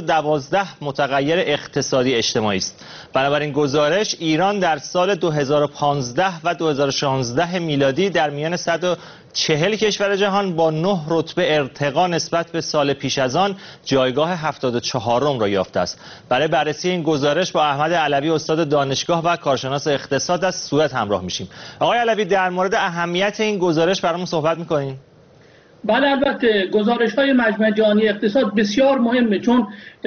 112 متغیر اقتصادی اجتماعی است. بنابراین گزارش ایران در سال 2015 و 2016 میلادی در میان 140 کشور جهان با 9 رتبه ارتقا نسبت به سال پیش از آن جایگاه 74م را یافته است. برای بررسی این گزارش با احمد علوی استاد دانشگاه و کارشناس اقتصاد از سوئد همراه میشیم. آقای علوی، در مورد اهمیت این گزارش برامون صحبت میکنین؟ بله، البته گزارش‌های مجمع جهانی اقتصاد بسیار مهمه، چون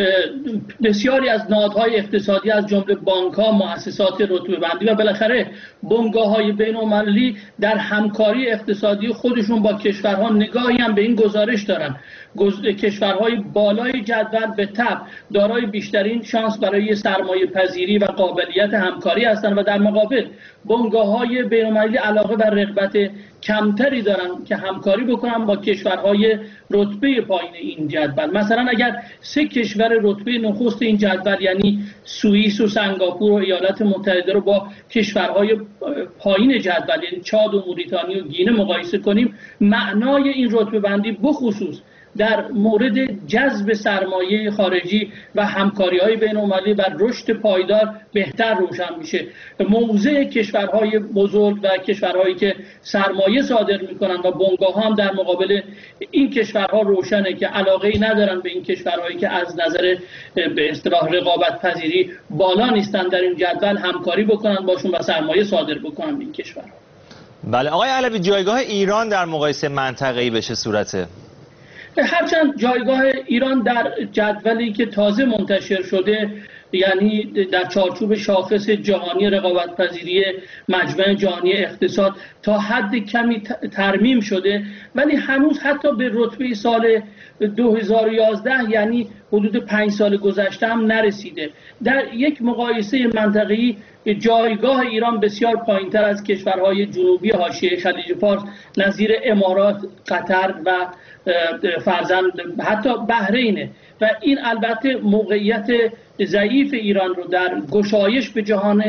بسیاری از نهادهای اقتصادی از جمله بانک‌ها، مؤسسات رتبه‌بندی و بالاخره بنگاه‌های بین‌المللی در همکاری اقتصادی خودشون با کشورها نگاهی هم به این گزارش دارن. کشورهای بالای جدول به تبع دارای بیشترین شانس برای سرمایه پذیری و قابلیت همکاری هستند و در مقابل بنگاه‌های بین‌المللی علاقه و رغبت کمتری دارن که همکاری بکنن با کشورهای رتبه پایین این جدول. مثلا اگر 3 کشور رتبه نخست این جدول یعنی سوئیس و سنگاپور و ایالات متحده رو با کشورهای پایین جدول یعنی چاد و موریتانی و گینه مقایسه کنیم، معنای این رتبه بندی بخصوص در مورد جذب سرمایه خارجی و همکاری‌های بین‌المللی و رشد پایدار بهتر روشن میشه. موضع کشورهای بزرگ و کشورهایی که سرمایه صادر میکنن و بنگاه‌ها هم در مقابل این کشورها روشنه که علاقه‌ای ندارن به این کشورهایی که از نظر به اصطلاح رقابت پذیری بالا نیستن در این جدول همکاری بکنن باشون و سرمایه صادر بکنن به این کشورها. بله آقای علوی، جایگاه ایران در مقایسه منطقه‌ای به چه صورته؟ هرچند جایگاه ایران در جدولی که تازه منتشر شده یعنی در چارچوب شاخص جهانی رقابت‌پذیری مجمع جهانی اقتصاد تا حد کمی ترمیم شده، ولی هنوز حتی به رتبه سال 2011 یعنی حدود 5 سال گذشته هم نرسیده. در یک مقایسه منطقه‌ای جایگاه ایران بسیار پایین‌تر از کشورهای جنوبی حاشیه خلیج فارس نظیر امارات، قطر و فرزند حتی بحرینه و این البته موقعیت ضعیف ایران رو در گشایش به جهان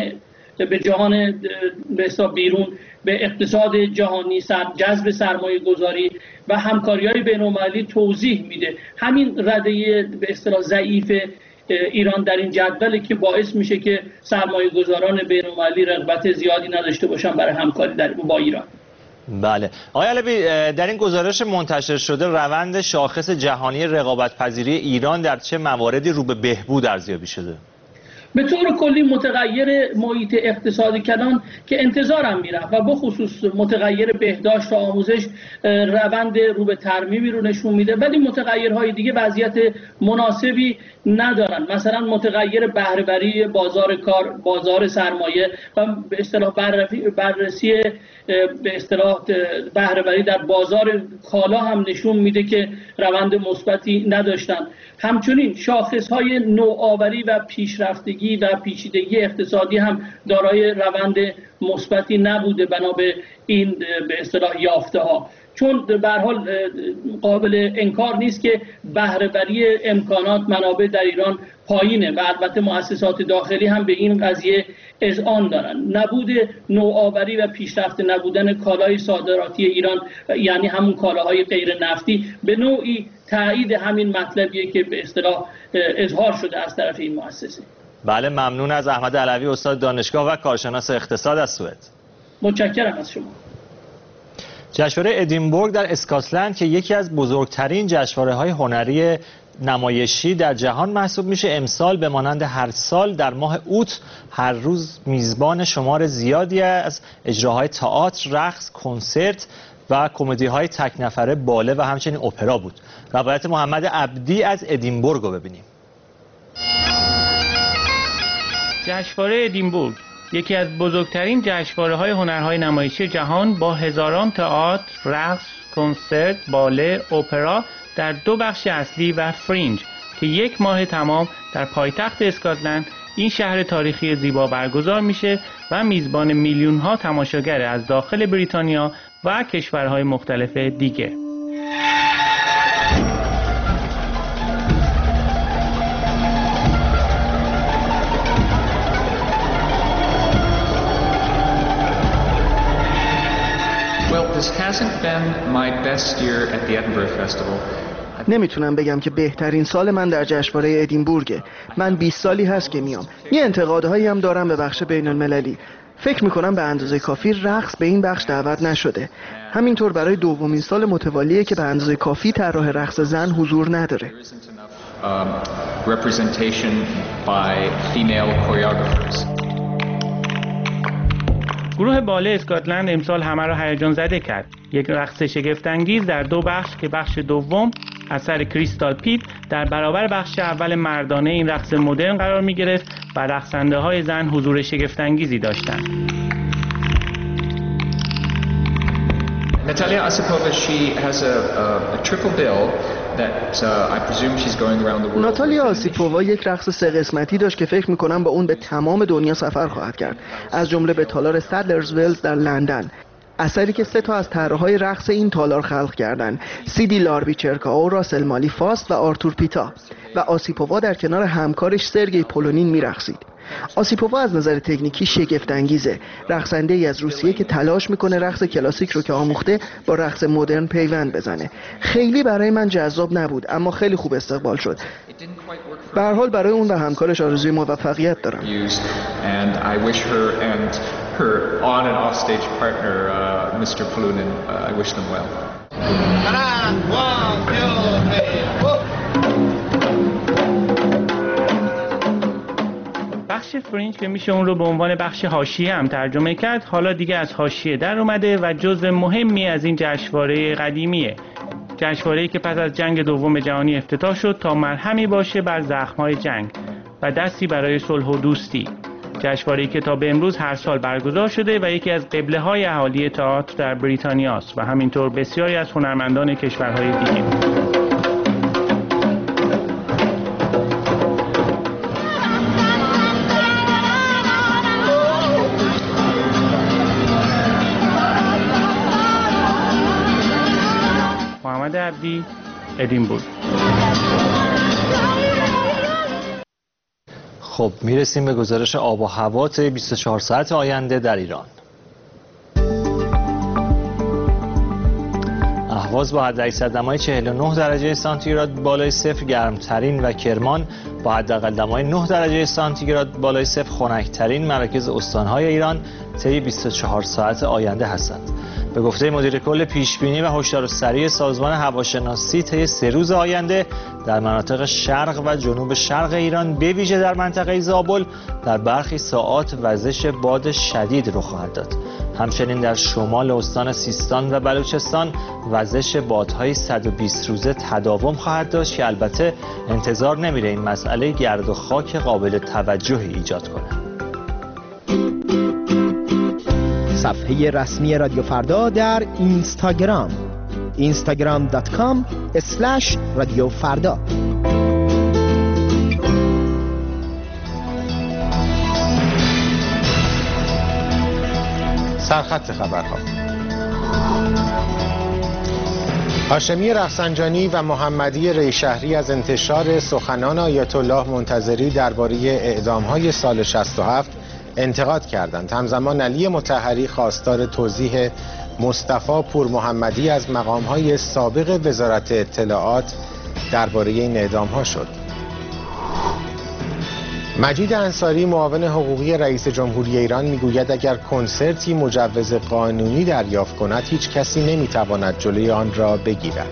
به حساب بیرون به اقتصاد جهانی، جذب سرمایه گذاری و همکاری‌های بین‌المللی توضیح میده. همین رده به اصطلاح ضعیف ایران در این جدولی که باعث میشه که سرمایه گذاران بین‌المللی رغبت زیادی نداشته باشن برای همکاری با ایران. بله آقای علوی، در این گزارش منتشر شده روند شاخص جهانی رقابت‌پذیری ایران در چه مواردی رو به بهبود ارزیابی شده؟ به طور کلی متغیر محیط اقتصادی کلان که انتظارم میرفت و بخصوص متغیر بهداشت و آموزش روند رو به ترمیمی رو نشون میده، ولی متغیرهای دیگه وضعیت مناسبی ندارن. مثلا متغیر بهره‌وری بازار کار، بازار سرمایه و به اصطلاح بررسی به اصطلاح بهره‌وری در بازار کالا هم نشون میده که روند مثبتی نداشتن. همچنین شاخص‌های نوآوری و پیشرفتگی و پیچیدگی اقتصادی هم دارای روند مثبتی نبوده بنا به این به اصطلاح یافته‌ها، چون به هر حال قابل انکار نیست که بهره‌وری امکانات منابع در ایران پایینه و البته مؤسسات داخلی هم به این قضیه اذعان دارن. نبود نوآوری و پیشرفت نبودن کالای صادراتی ایران یعنی همون کالاهای غیر نفتی به نوعی تایید همین مطلبیه که به اصطلاح اظهار شده از طرف این مؤسسه. بله ممنون از احمد علوی استاد دانشگاه و کارشناس اقتصاد از سوئد. متشکرم از شما. جشنواره ادینبورگ در اسکاتلند که یکی از بزرگترین جشنواره‌های هنری نمایشی در جهان محسوب میشه، امسال به مانند هر سال در ماه اوت هر روز میزبان شمار زیادی از اجراهای تئاتر، رقص، کنسرت و کمدی‌های تک نفره، باله و همچنین اپرا بود. روایت محمد عبدی از ادینبورگ رو ببینیم. جشنواره ادینبورگ یکی از بزرگترین جشنواره‌های هنرهای نمایشی جهان با هزاران تئاتر، رقص، کنسرت، باله، اپرا در 2 بخش اصلی و فرینج که 1 ماه تمام در پایتخت اسکاتلند این شهر تاریخی زیبا برگزار میشه و میزبان میلیون‌ها تماشاگر از داخل بریتانیا و کشورهای مختلف دیگه. hasn't been my best year at the Edinburgh Festival. نمیتونم بگم که بهترین سال من در جشنواره ادینبورگه. من 20 سالی هست که میام. یه انتقادهایی هم دارم به بخش بین المللی. فکر میکنم به اندازه کافی رقص به این بخش دعوت نشده. همینطور برای دومین سال متوالیه که به اندازه کافی طراح رقص زن حضور نداره. Representation by female choreographers. گروه باله اسکاتلند امسال همه را هیجان زده کرد. یک رقص شگفت انگیز در دو بخش که بخش دوم اثر کریستال پیت در برابر بخش اول مردانه این رقص مدرن قرار می گرفت و رقصنده های زن حضور شگفت انگیزی داشتند. Natalia Osipova, she has a triple bill that I presume she's going around the world. ناتالیا آسیپووا یک رقص 3 قسمتی داشت که فکر می‌کنم با اون به تمام دنیا سفر خواهد کرد، از جمله به تالار سدلرز ولز در لندن. اثری که 3 تا از طراحهای رقص این تالار خلق کردند: سیدی لاربیچرکائو، راسل مالی فاست و آرتور پیتا، و آسیپووا در کنار همکارش سرگئی پولونین می‌رقصید. آسیپووا از نظر تکنیکی شگفت انگیزه، رقصنده ای از روسیه که تلاش میکنه رقص کلاسیک رو که آموخته با رقص مدرن پیوند بزنه. خیلی برای من جذاب نبود اما خیلی خوب استقبال شد. به هر حال برای اون و همکارش آرزوی موفقیت دارم. بخش فرینج که میشه اون رو به عنوان بخش حاشیه هم ترجمه کرد، حالا دیگه از حاشیه در اومده و جزء مهمی از این جشنواره قدیمیه. جشنواره‌ای که پس از جنگ دوم جهانی افتتاح شد تا مرهمی باشه بر زخم‌های جنگ و دستی برای صلح و دوستی. جشنواره‌ای که تا به امروز هر سال برگزار شده و یکی از قبله‌های اهالی تئاتر در بریتانیا است و همینطور بسیاری از هنرمندان کشورهای دیگه. محمد عبدی، ادینبورگ. خب میرسیم به گزارش آب و هوا 24 ساعت آینده در ایران. اهواز با حداکثر دمای 49 درجه سانتیگراد بالای صفر گرمترین و کرمان با حداقل دمای 9 درجه سانتیگراد بالای صفر خنک‌ترین مراکز استان‌های ایران طی 24 ساعت آینده هستند. به گفته مدیر کل پیشبینی و هشدار سریع سازمان هواشناسی طی 3 روز آینده در مناطق شرق و جنوب شرق ایران به ویژه در منطقه زابل در برخی ساعات وزش باد شدید رخ خواهد داد. همچنین در شمال استان سیستان و بلوچستان وزش بادهای 120 روزه تداوم خواهد داشت که البته انتظار نمیره این مسئله گرد و خاک قابل توجهی ایجاد کنه. صفحه رسمی رادیو فردا در اینستاگرام instagram.com/رادیو فردا. سرخط خبرها. هاشمی رفسنجانی و محمدی ریشهری از انتشار سخنان آیت الله منتظری درباره اعدام‌های سال 67 انتقاد کردند. همزمان علی مطهری خواستار توضیح مصطفی پور محمدی از مقام‌های سابق وزارت اطلاعات درباره این اعدام‌ها شد. مجید انصاری معاون حقوقی رئیس جمهوری ایران میگوید اگر کنسرتی مجوز قانونی دریافت کند هیچ کسی نمیتواند جلوی آن را بگیرد.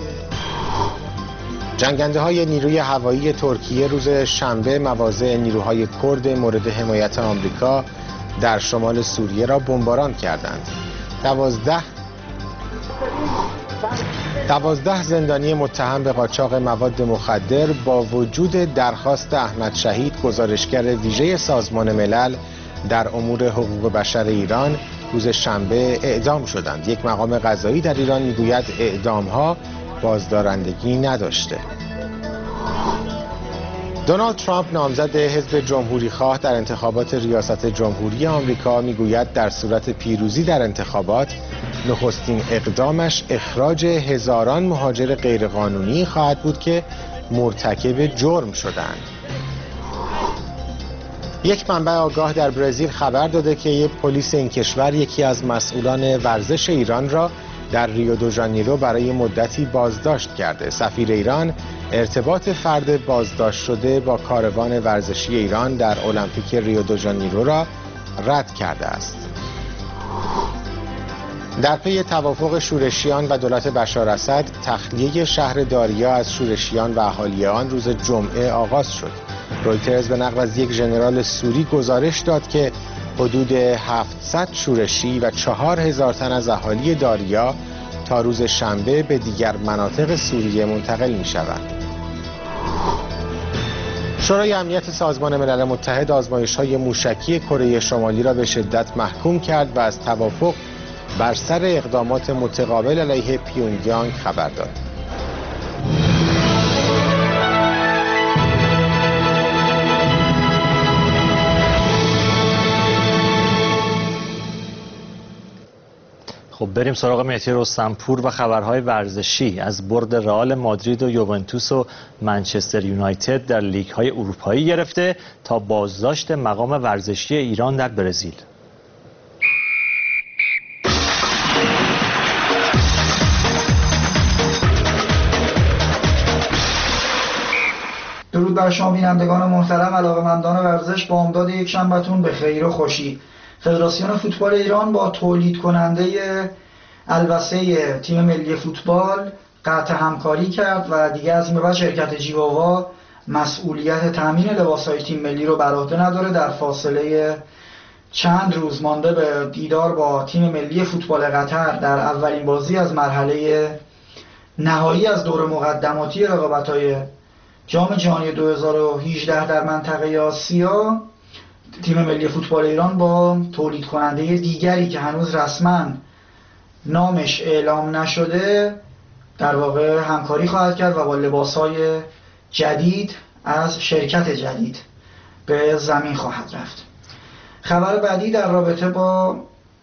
جنگنده های نیروی هوایی ترکیه روز شنبه مواضع نیروهای کرد مورد حمایت آمریکا در شمال سوریه را بمباران کردند. 12 زندانی متهم به قاچاق مواد مخدر با وجود درخواست احمد شهید گزارشگر ویژه سازمان ملل در امور حقوق بشر ایران روز شنبه اعدام شدند. یک مقام قضایی در ایران میگوید اعدام‌ها بازدارندگی نداشته. دونالد ترامپ نامزد حزب جمهوری خواه در انتخابات ریاست جمهوری آمریکا میگوید در صورت پیروزی در انتخابات نخستین اقدامش اخراج هزاران مهاجر غیرقانونی خواهد بود که مرتکب جرم شدند. یک منبع آگاه در برزیل خبر داده که پلیس این کشور یکی از مسئولان ورزش ایران را در ریو دو ژانیرو برای مدتی بازداشت کرده. سفیر ایران ارتباط فرد بازداشت شده با کاروان ورزشی ایران در المپیک ریو دو ژانیرو را رد کرده است. در پی توافق شورشیان و دولت بشار اسد، تخلیه شهر داریا از شورشیان و اهالی آن روز جمعه آغاز شد. رویترز به نقل از یک ژنرال سوری گزارش داد که حدود 700 شورشی و 4000 تن از اهالی داریا تا روز شنبه به دیگر مناطق سوریه منتقل می شوند. شورای امنیت سازمان ملل متحد آزمایش‌های موشکی کره شمالی را به شدت محکوم کرد و از توافق بر سر اقدامات متقابل علیه پیونگیانگ خبر داد. خب بریم سراغ مهدی رستمپور و خبرهای ورزشی از برد رئال مادرید و یوونتوس و منچستر یونایتد در لیگ‌های اروپایی گرفته تا بازداشت مقام ورزشی ایران در برزیل. درود بر شما بینندگان محترم، علاقه‌مندان ورزش، با امداد یک شنبه‌تون به خیر و خوشی. فدراسیون فوتبال ایران با تولید کننده الوسه تیم ملی فوتبال قطع همکاری کرد و دیگه از این به بعد شرکت جیواوا مسئولیت تامین لباس‌های تیم ملی رو بر عهده نداره. در فاصله چند روز مانده به دیدار با تیم ملی فوتبال قطر در اولین بازی از مرحله نهایی از دور مقدماتی رقابت‌های جام جهانی 2018 در منطقه آسیا، تیم ملی فوتبال ایران با تولید کننده دیگری که هنوز رسما نامش اعلام نشده در واقع همکاری خواهد کرد و با لباس‌های جدید از شرکت جدید به زمین خواهد رفت. خبر بعدی در رابطه با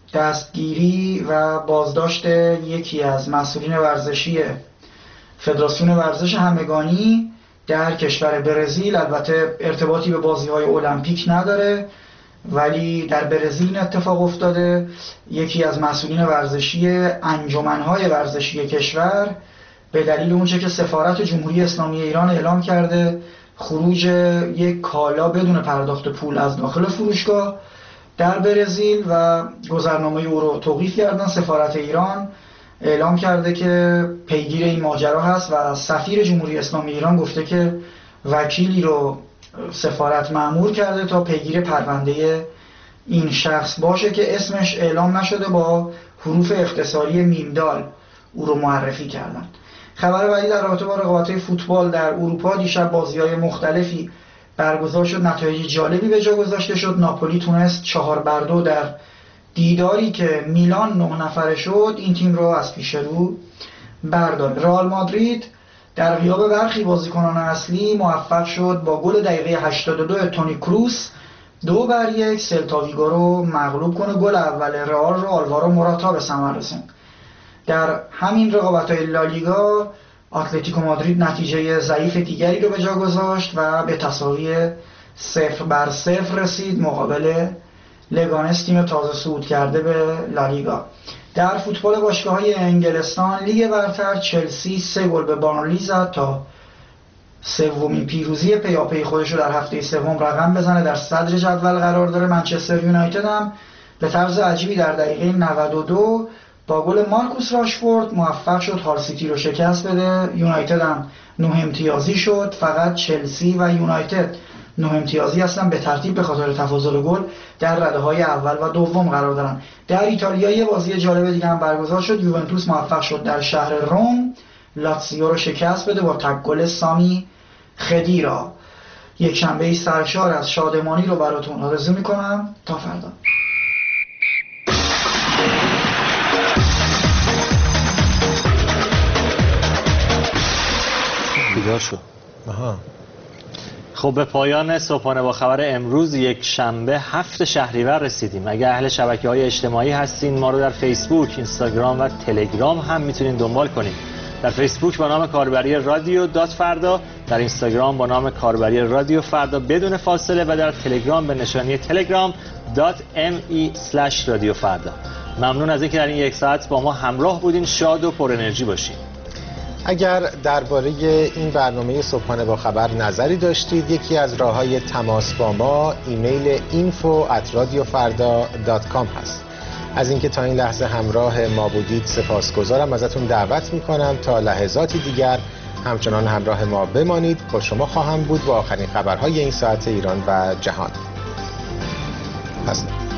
دستگیری و بازداشت یکی از مسئولین ورزشی فدراسیون ورزش همگانی در کشور برزیل، البته ارتباطی به بازی‌های المپیک نداره ولی در برزیل این اتفاق افتاده. یکی از مسئولین ورزشی انجمن‌های ورزشی کشور به دلیل اونچه که سفارت جمهوری اسلامی ایران اعلام کرده خروج یک کالا بدون پرداخت پول از داخل فروشگاه در برزیل و گذرنامه او رو توقیف کردن، سفارت ایران اعلام کرده که پیگیر این ماجرا هست و سفیر جمهوری اسلامی ایران گفته که وکیلی رو سفارت مأمور کرده تا پیگیر پرونده این شخص باشه که اسمش اعلام نشده، با حروف اختصاری میمدال او رو معرفی کردن. خبر بعدی در رابطه با رقابت‌های فوتبال در اروپا، دیشب بازی‌های مختلفی برگزار شد، نتایج جالبی به جا گذاشته شد. ناپولی تونست 4-2 در دیداری که میلان 9 نفره شد این تیم رو از پیش رو برداره. رئال مادرید در غیاب برخی بازیکنان اصلی موفق شد با گل دقیقه 82 تونی کروس 2-1 سلتا ویگو رو مغلوب کنه. گل اول رئال رو آلوارو موراتا به ثمر رسوند. در همین رقابت‌های لالیگا اتلتیکو مادرید نتیجه ضعیف دیگری رو به جا گذاشت و به تساوی 0-0 رسید مقابل لگانس، تیم تازه صعود کرده به لالیگا. در فوتبال باشگاه‌های انگلستان لیگ برتر، چلسی 3 گل به بارنلی زد تا سومین پیروزی پیاپی خودش رو در هفته سوم رقم بزنه، در صدر جدول قرار داره. منچستر یونایتد هم به طرز عجیبی در دقیقه 92 با گل مارکوس راشفورد موفق شد هال سیتی رو شکست بده. یونایتد هم 9 امتیازی شد. فقط چلسی و یونایتد 9 امتیازی هستن به ترتیب به خاطر تفاضل گل در رده‌های اول و دوم قرار دارن. در ایتالیا یه بازی جالب دیگه هم برگزار شد. یوونتوس موفق شد در شهر روم لاتزیو رو شکست بده با تک گل سامی خدیرا. یک شنبه سرشار از شادمانی رو براتون آرزو میکنم. تا فردا. بیدار شد. خب به پایان صبحانه با خبر امروز یک شنبه 7 شهریور رسیدیم. اگر اهل شبکه‌های اجتماعی هستین ما رو در فیسبوک، اینستاگرام و تلگرام هم میتونین دنبال کنین. در فیسبوک با نام کاربری رادیو دات فردا، در اینستاگرام با نام کاربری رادیو فردا بدون فاصله و در تلگرام به نشانی telegram.me/رادیو فردا. ممنون از اینکه در این یک ساعت با ما همراه بودین. شاد و پر انرژی باشین. اگر درباره این برنامه صبحانه با خبر نظری داشتید، یکی از راه‌های تماس با ما ایمیل info@radiofarda.com هست. از اینکه تا این لحظه همراه ما بودید سپاسگزارم. ازتون دعوت میکنم تا لحظاتی دیگر همچنان همراه ما بمانید. با شما خواهم بود با آخرین خبرهای این ساعت ایران و جهان.